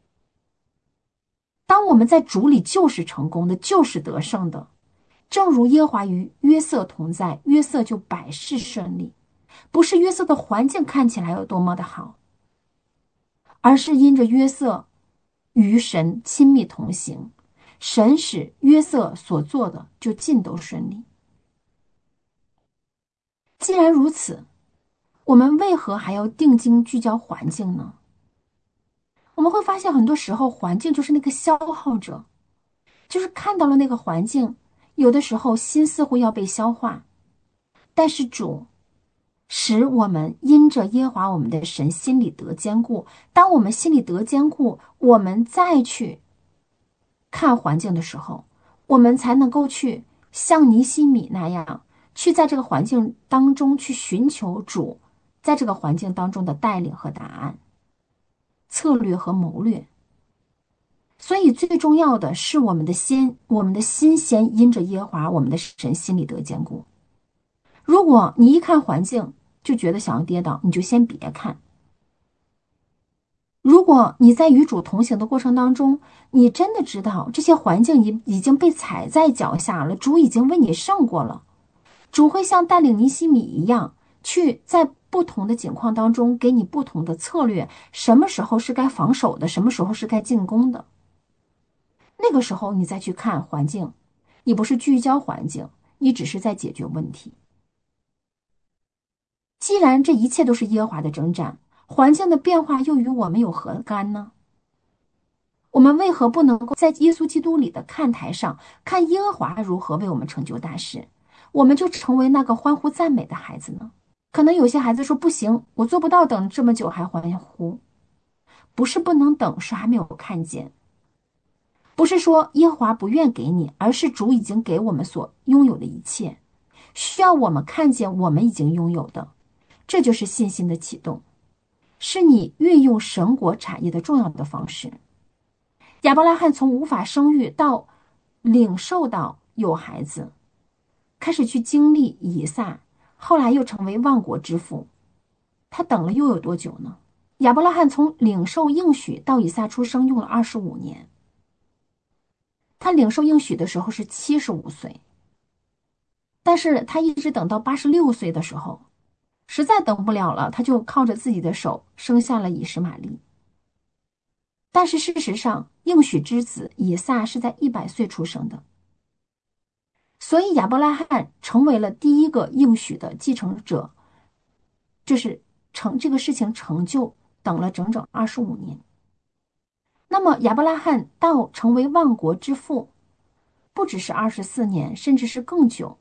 当我们在主里就是成功的，就是得胜的。正如耶和华与约瑟同在，约瑟就百事顺利，不是约瑟的环境看起来有多么的好，而是因着约瑟与神亲密同行，神使约瑟所做的就尽都顺利。既然如此，我们为何还要定睛聚焦环境呢？我们会发现很多时候环境就是那个消耗者，就是看到了那个环境，有的时候心似乎要被消化，但是主使我们因着耶和华我们的神心里得坚固。当我们心里得坚固，我们再去看环境的时候，我们才能够去像尼西米那样，去在这个环境当中去寻求主在这个环境当中的带领和答案、策略和谋略。所以最重要的是我们的心先因着耶和华我们的神心里得坚固。如果你一看环境就觉得想要跌倒，你就先别看。如果你在与主同行的过程当中，你真的知道这些环境已经被踩在脚下了，主已经为你胜过了，主会像带领尼西米一样，去在不同的境况当中给你不同的策略，什么时候是该防守的，什么时候是该进攻的。那个时候你再去看环境，你不是聚焦环境，你只是在解决问题。既然这一切都是耶和华的征战，环境的变化又与我们有何干呢？我们为何不能够在耶稣基督里的看台上看耶和华如何为我们成就大事，我们就成为那个欢呼赞美的孩子呢？可能有些孩子说不行，我做不到等这么久还欢呼。不是不能等，是还没有看见。不是说耶和华不愿给你，而是主已经给我们所拥有的一切，需要我们看见我们已经拥有的。这就是信心的启动，是你运用神国产业的重要的方式。亚伯拉罕从无法生育到领受到有孩子，开始去经历以撒，后来又成为万国之父，他等了又有多久呢？亚伯拉罕从领受应许到以撒出生用了25年，他领受应许的时候是75岁，但是他一直等到86岁的时候，实在等不了了，他就靠着自己的手生下了以实玛利。但是事实上，应许之子以撒是在100岁出生的，所以亚伯拉罕成为了第一个应许的继承者，就是这个事情成就等了整整25年。那么亚伯拉罕到成为万国之父，不只是24年，甚至是更久。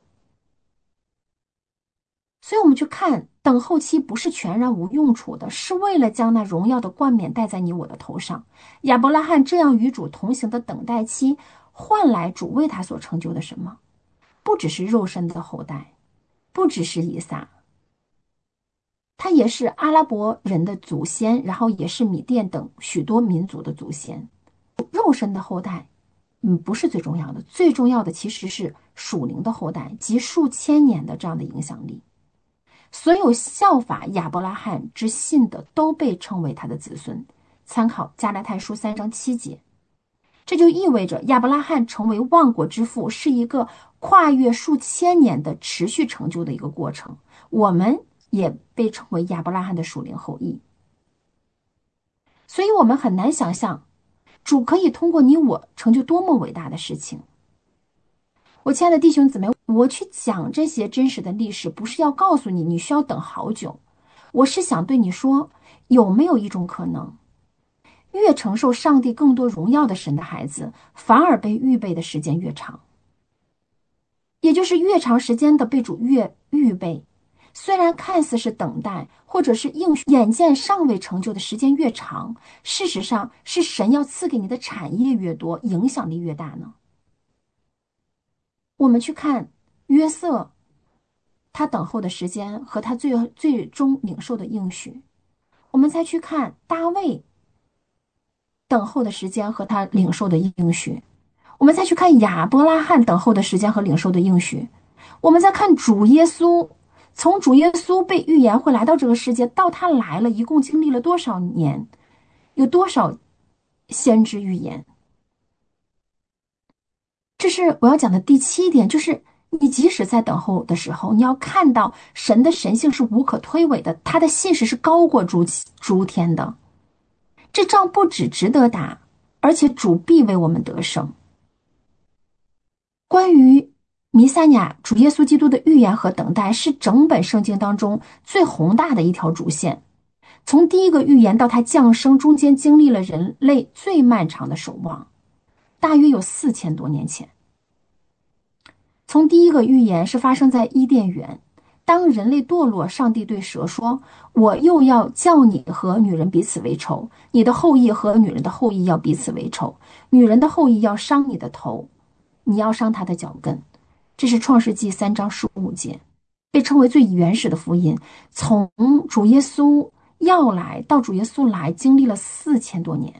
所以我们去看，等候期不是全然无用处的，是为了将那荣耀的冠冕戴在你我的头上。亚伯拉罕这样与主同行的等待期，换来主为他所成就的什么？不只是肉身的后代，不只是以撒， 他也是阿拉伯人的祖先，然后也是米甸等许多民族的祖先。肉身的后代，不是最重要的，最重要的其实是属灵的后代及数千年的这样的影响力。所有效法亚伯拉罕之信的都被称为他的子孙，参考加拉太书3章7节。这就意味着亚伯拉罕成为万国之父是一个跨越数千年的持续成就的一个过程，我们也被称为亚伯拉罕的属灵后裔。所以我们很难想象主可以通过你我成就多么伟大的事情。我亲爱的弟兄姊妹，我去讲这些真实的历史，不是要告诉你你需要等好久，我是想对你说，有没有一种可能，越承受上帝更多荣耀的神的孩子，反而被预备的时间越长，也就是越长时间的被主越预备，虽然看似是等待或者是应许眼见尚未成就的时间越长，事实上是神要赐给你的产业越多，影响力越大呢。我们去看约瑟，他等候的时间和他最终领受的应许，我们再去看大卫等候的时间和他领受的应许，我们再去看亚伯拉罕等候的时间和领受的应许，我们再看主耶稣，从主耶稣被预言会来到这个世界到他来了，一共经历了多少年，有多少先知预言。这是我要讲的第7点，就是你即使在等候的时候，你要看到神的神性是无可推诿的，他的信实是高过诸天的。这仗不只值得打，而且主必为我们得胜。关于弥赛亚主耶稣基督的预言和等待，是整本圣经当中最宏大的一条主线。从第一个预言到他降生，中间经历了人类最漫长的守望，大约有4000多年前。从第一个预言是发生在伊甸园，当人类堕落，上帝对蛇说，我又要叫你和女人彼此为仇，你的后裔和女人的后裔要彼此为仇，女人的后裔要伤你的头，你要伤她的脚跟。这是创世纪3章15节，被称为最原始的福音。从主耶稣要来到主耶稣来，经历了4000多年。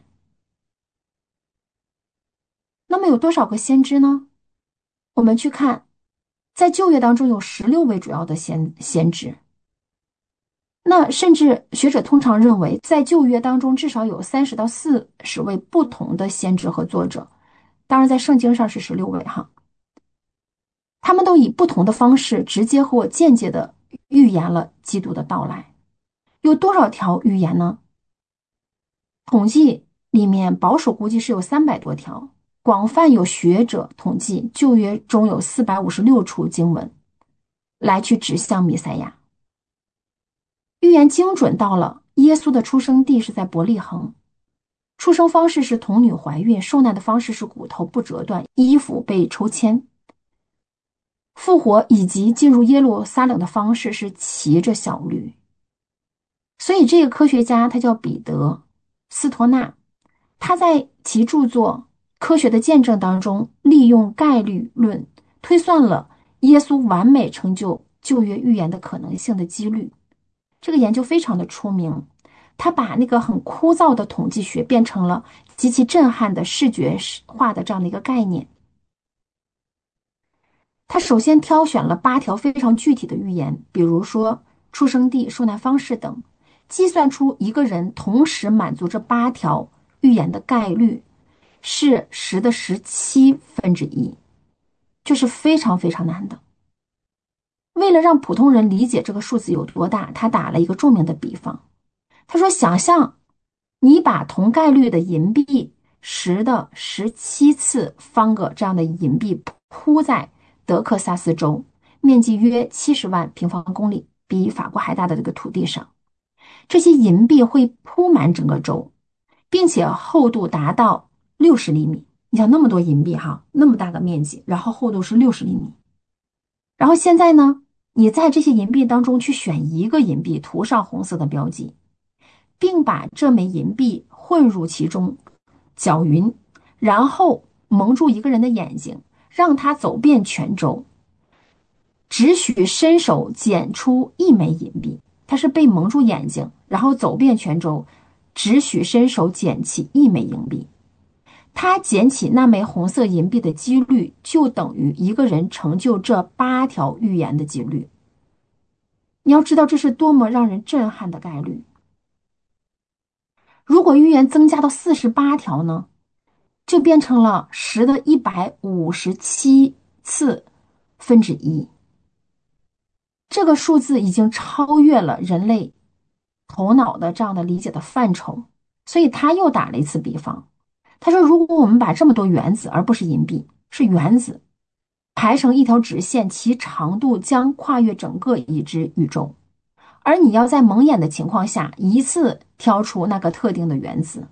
那么有多少个先知呢？我们去看，在旧约当中有16位主要的先知。那甚至学者通常认为，在旧约当中至少有30到40位不同的先知和作者，当然在圣经上是16位哈。他们都以不同的方式直接或间接的预言了基督的到来。有多少条预言呢？统计里面保守估计是有300多条，广泛有学者统计旧约中有456处经文来去指向弥赛亚。预言精准到了耶稣的出生地是在伯利恒，出生方式是童女怀孕，受难的方式是骨头不折断，衣服被抽签，复活以及进入耶路撒冷的方式是骑着小驴。所以这个科学家他叫彼得斯托纳，他在其著作《科学的见证》当中，利用概率论推算了耶稣完美成就旧约预言的可能性的几率。这个研究非常的出名，他把那个很枯燥的统计学变成了极其震撼的视觉化的这样的一个概念。他首先挑选了8条非常具体的预言，比如说出生地、受难方式等，计算出一个人同时满足这8条预言的概率是10的17%，就是非常非常难的。为了让普通人理解这个数字有多大，他打了一个著名的比方。他说，想象你把同概率的银币10的17次方个这样的银币铺在德克萨斯州，面积约70万平方公里，比法国还大的这个土地上，这些银币会铺满整个州，并且厚度达到60厘米。你想那么多银币哈，那么大个面积，然后厚度是60厘米。然后现在呢，你在这些银币当中去选一个银币，涂上红色的标记，并把这枚银币混入其中，搅匀，然后蒙住一个人的眼睛，让他走遍全州，只许伸手捡出1枚银币， 他是被蒙住眼睛，然后走遍全州，只许伸手捡起1枚银币。他捡起那枚红色银币的几率，就等于一个人成就这8条预言的几率。你要知道这是多么让人震撼的概率。如果预言增加到48条呢，就变成了10的157次分之一。这个数字已经超越了人类头脑的这样的理解的范畴。所以他又打了一次比方，他说如果我们把这么多原子，而不是银币，是原子，排成一条直线，其长度将跨越整个已知宇宙，而你要在蒙眼的情况下一次挑出那个特定的原子。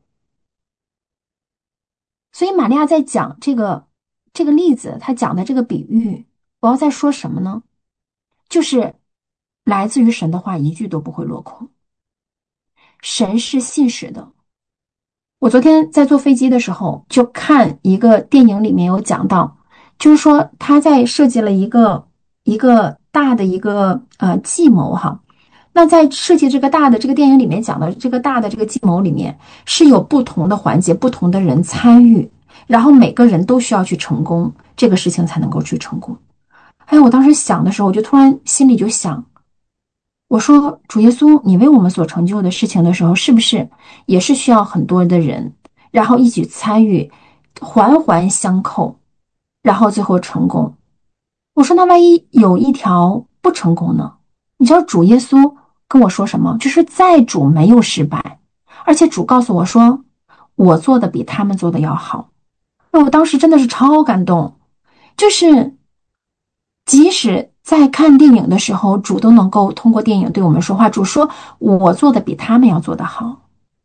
所以玛利亚在讲这个例子，他讲的这个比喻，我要在说什么呢？就是来自于神的话一句都不会落空，神是信实的。我昨天在坐飞机的时候就看一个电影，里面有讲到，就是说他在设计了一个大的计谋哈。那在设计这个大的这个电影里面讲的这个大的这个计谋里面，是有不同的环节，不同的人参与，然后每个人都需要去成功，这个事情才能够去成功。哎，我当时想的时候，我就突然心里就想，我说主耶稣，你为我们所成就的事情的时候，是不是也是需要很多的人，然后一起参与，环环相扣，然后最后成功？我说那万一有一条不成功呢？你知道主耶稣跟我说什么？就是在主没有失败，而且主告诉我说，我做的比他们做的要好。那我当时真的是超感动，就是即使在看电影的时候，主都能够通过电影对我们说话。主说我做的比他们要做得好。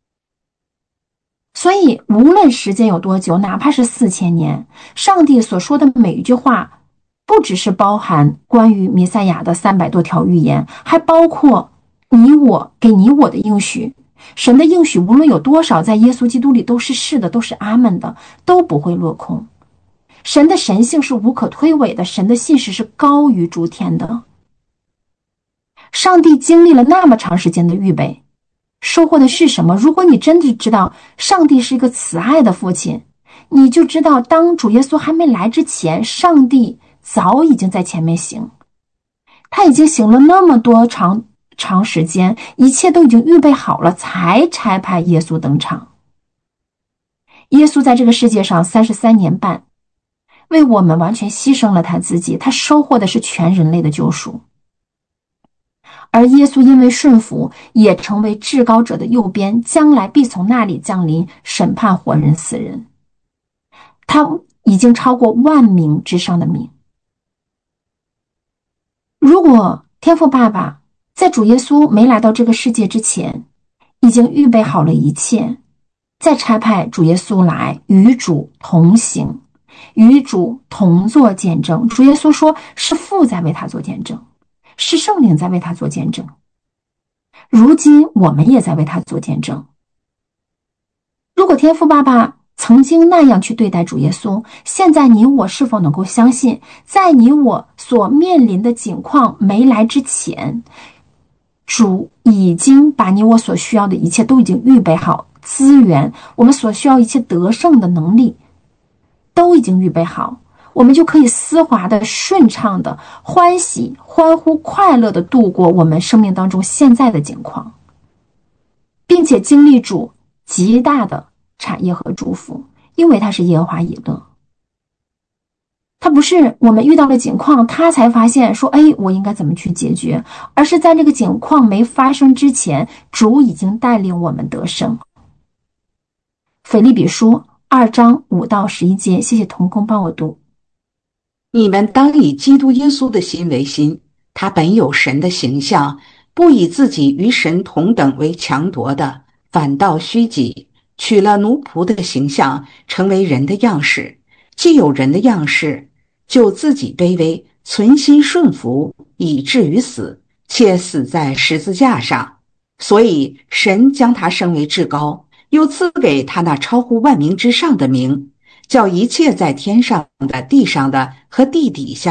所以无论时间有多久，哪怕是4000年，上帝所说的每一句话，不只是包含关于弥赛亚的300多条预言，还包括你我给你我的应许。神的应许无论有多少，在耶稣基督里都是是的，都是阿们的，都不会落空。神的神性是无可推诿的，神的信实是高于诸天的。上帝经历了那么长时间的预备，收获的是什么？如果你真的知道上帝是一个慈爱的父亲，你就知道当主耶稣还没来之前，上帝早已经在前面行，他已经行了那么多长时间，一切都已经预备好了，才差派耶稣登场。耶稣在这个世界上33年半，为我们完全牺牲了他自己，他收获的是全人类的救赎。而耶稣因为顺服，也成为至高者的右边，将来必从那里降临审判活人死人。他已经超过万名之上的名。如果天父爸爸在主耶稣没来到这个世界之前，已经预备好了一切，再差派主耶稣来与主同行，与主同作见证。主耶稣说是父在为他做见证，是圣灵在为他做见证，如今我们也在为他做见证。如果天父爸爸曾经那样去对待主耶稣，现在你我是否能够相信，在你我所面临的境况没来之前，主已经把你我所需要的一切都已经预备好，资源，我们所需要一切得胜的能力都已经预备好，我们就可以丝滑的、顺畅的、欢喜、欢呼、快乐的度过我们生命当中现在的境况，并且经历主极大的产业和祝福，因为他是耶和华以勒。他不是我们遇到了境况，他才发现说，我应该怎么去解决，而是在这个境况没发生之前，主已经带领我们得胜。腓立比书2章5到11节，谢谢同工帮我读。 你们当以基督耶稣的心为心，他本有神的形象，不以自己与神同等为强夺的，反倒虚己，取了奴仆的形象，成为人的样式。既有人的样式，就自己卑微，存心顺服，以至于死，且死在十字架上。所以神将他升为至高，又赐给他那超乎万名之上的名，叫一切在天上的、地上的和地底下的，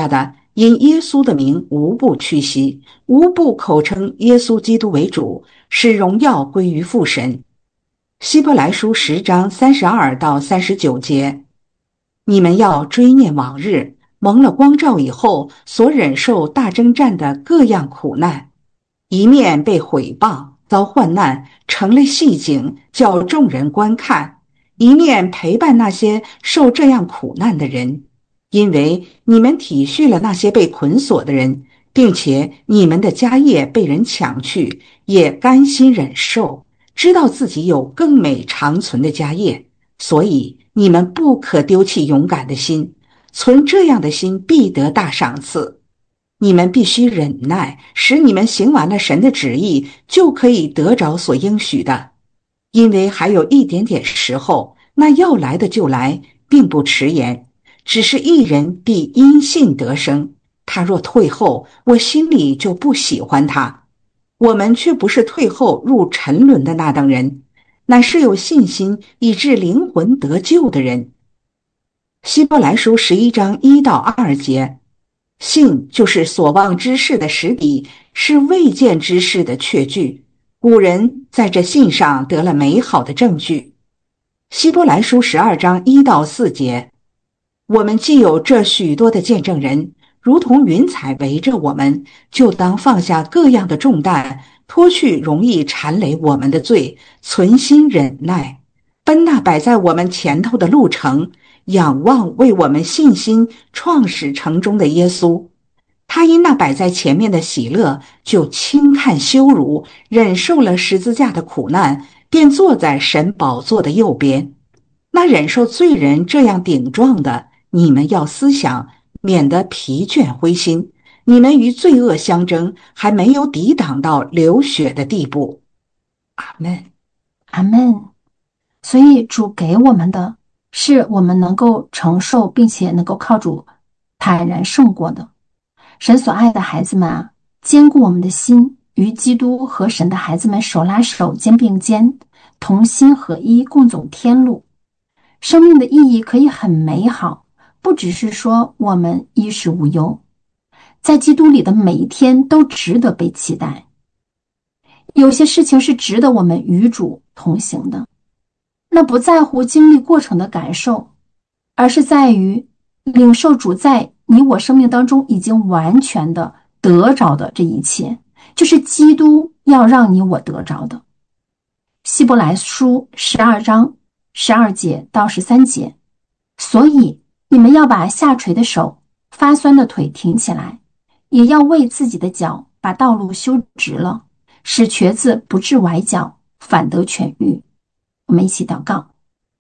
因耶稣的名无不屈膝，无不口称耶稣基督为主，使荣耀归于父神。希伯来书10章32到39节，你们要追念往日蒙了光照以后所忍受大征战的各样苦难，一面被毁谤遭患难，成了戏景，叫众人观看，一面陪伴那些受这样苦难的人，因为你们体恤了那些被捆锁的人，并且你们的家业被人抢去，也甘心忍受，知道自己有更美长存的家业，所以你们不可丢弃勇敢的心，存这样的心必得大赏赐。你们必须忍耐，使你们行完了神的旨意，就可以得着所应许的。因为还有一点点时候，那要来的就来，并不迟延。只是一人必因信得生，他若退后，我心里就不喜欢他。我们却不是退后入沉沦的那等人，乃是有信心以致灵魂得救的人。希伯来书11章1到2节，信就是所望之事的实底，是未见之事的确据。古人在这信上得了美好的证据。希伯来书12章1到4节，我们既有这许多的见证人，如同云彩围着我们，就当放下各样的重担，脱去容易缠累我们的罪，存心忍耐，奔那摆在我们前头的路程，仰望为我们信心创始成终的耶稣。他因那摆在前面的喜乐，就轻看羞辱，忍受了十字架的苦难，便坐在神宝座的右边。那忍受罪人这样顶撞的，你们要思想，免得疲倦灰心。你们与罪恶相争，还没有抵挡到流血的地步。阿们， 阿们。所以主给我们的是我们能够承受，并且能够靠主坦然胜过的。神所爱的孩子们啊，坚固我们的心，与基督和神的孩子们手拉手，肩并肩，同心合一，共走天路。生命的意义可以很美好，不只是说我们衣食无忧，在基督里的每一天都值得被期待。有些事情是值得我们与主同行的，那不在乎经历过程的感受，而是在于领受主在你我生命当中已经完全的得着的这一切，就是基督要让你我得着的。希伯来书12章12节到13节，所以你们要把下垂的手、发酸的腿挺起来，也要为自己的脚把道路修直了，使瘸子不致崴脚，反得痊愈。我们一起祷告。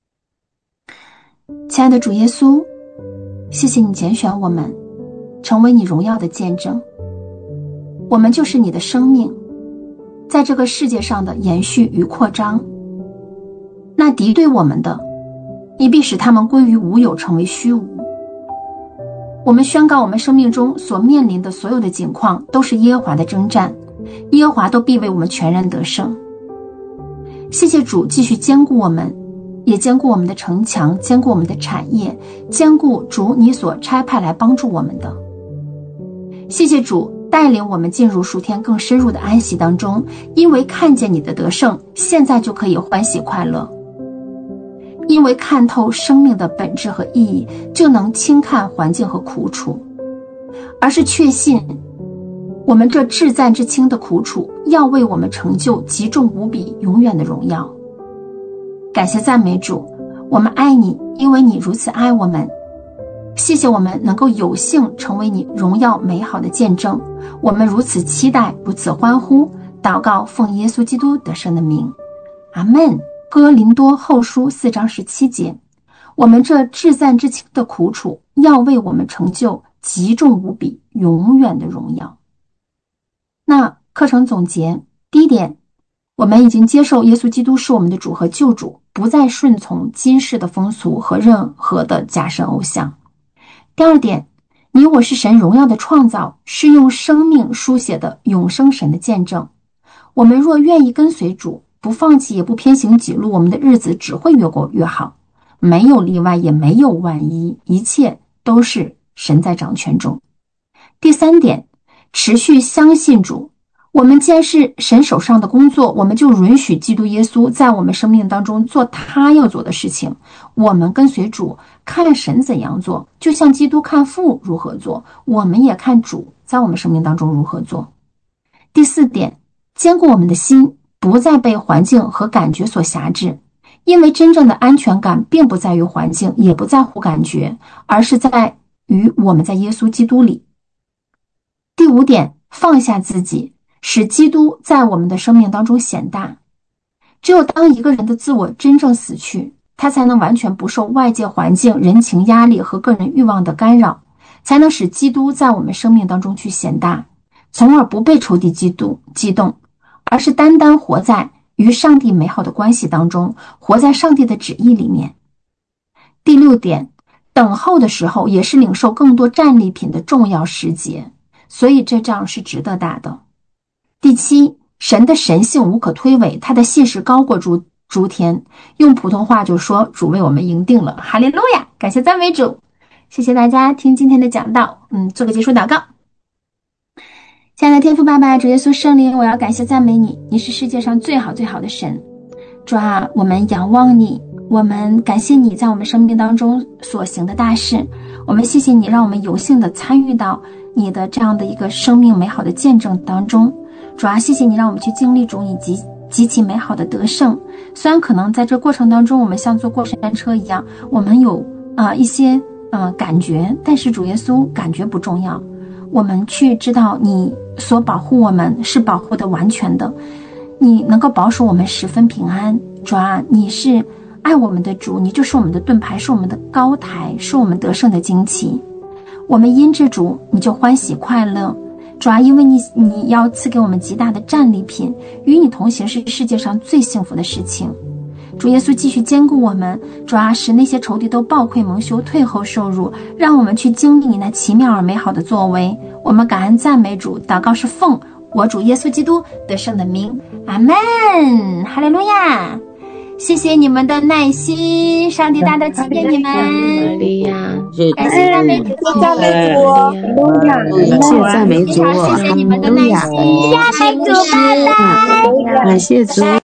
亲爱的主耶稣，谢谢你拣选我们成为你荣耀的见证，我们就是你的生命在这个世界上的延续与扩张。那敌对我们的，你必使他们归于无有，成为虚无。我们宣告我们生命中所面临的所有的境况都是耶和华的征战，耶和华都必为我们全然得胜。谢谢主继续坚固我们，也坚固我们的城墙，坚固我们的产业，坚固主你所差派来帮助我们的。谢谢主带领我们进入属天更深入的安息当中，因为看见你的得胜，现在就可以欢喜快乐。因为看透生命的本质和意义，就能轻看环境和苦楚，而是确信我们这至暂至轻的苦楚要为我们成就极重无比永远的荣耀。感谢赞美主，我们爱你，因为你如此爱我们。谢谢我们能够有幸成为你荣耀美好的见证，我们如此期待，如此欢呼，祷告奉耶稣基督得胜的名，阿们。哥林多后书4章17节，我们这至暂至轻的苦楚要为我们成就极重无比永远的荣耀。那课程总结，第一点，我们已经接受耶稣基督是我们的主和救主，不再顺从今世的风俗和任何的假神偶像。第二点，你我是神荣耀的创造，是用生命书写的永生神的见证。我们若愿意跟随主，不放弃也不偏行己路，我们的日子只会越过越好，没有例外，也没有万一，一切都是神在掌权中。 第3点，持续相信主。我们既然是神手上的工作，我们就允许基督耶稣在我们生命当中做他要做的事情。我们跟随主，看神怎样做，就像基督看父如何做，我们也看主在我们生命当中如何做。第4点，坚固我们的心，不再被环境和感觉所辖制，因为真正的安全感并不在于环境，也不在乎感觉，而是在于我们在耶稣基督里。第5点，放下自己，使基督在我们的生命当中显大。只有当一个人的自我真正死去，他才能完全不受外界环境、人情压力和个人欲望的干扰，才能使基督在我们生命当中去显大，从而不被仇敌激动，而是单单活在与上帝美好的关系当中，活在上帝的旨意里面。第6点，等候的时候也是领受更多战利品的重要时节，所以这仗是值得打的。第7，神的神性无可推诿，他的信实高过诸天。用普通话就说，主为我们赢定了，哈利路亚，感谢赞美主。谢谢大家听今天的讲道，做个结束祷告。亲爱的天父爸爸，主耶稣圣灵，我要感谢赞美你，你是世界上最好最好的神。主啊，我们仰望你，我们感谢你在我们生命当中所行的大事，我们谢谢你让我们有幸的参与到你的这样的一个生命美好的见证当中。主啊，谢谢你让我们去经历主你极其美好的得胜。虽然可能在这过程当中我们像坐过山车一样，我们有一些感觉，但是主耶稣感觉不重要，我们去知道你所保护我们是保护的完全的，你能够保守我们十分平安。主啊，你是爱我们的主，你就是我们的盾牌，是我们的高台，是我们得胜的旌旗。我们因着主你就欢喜快乐。主啊，因为你要赐给我们极大的战利品，与你同行是世界上最幸福的事情。主耶稣继续坚固我们，主啊，使那些仇敌都暴溃蒙羞，退后受辱，让我们去经历你那奇妙而美好的作为。我们感恩赞美主，祷告是奉我主耶稣基督得胜的名，阿们，哈利路亚。谢谢你们的耐心，上帝大大赐给你们，感谢赞美主， 赞美主， 感谢赞美主， 谢谢你们的耐心， 赞美主，拜拜， 感谢主。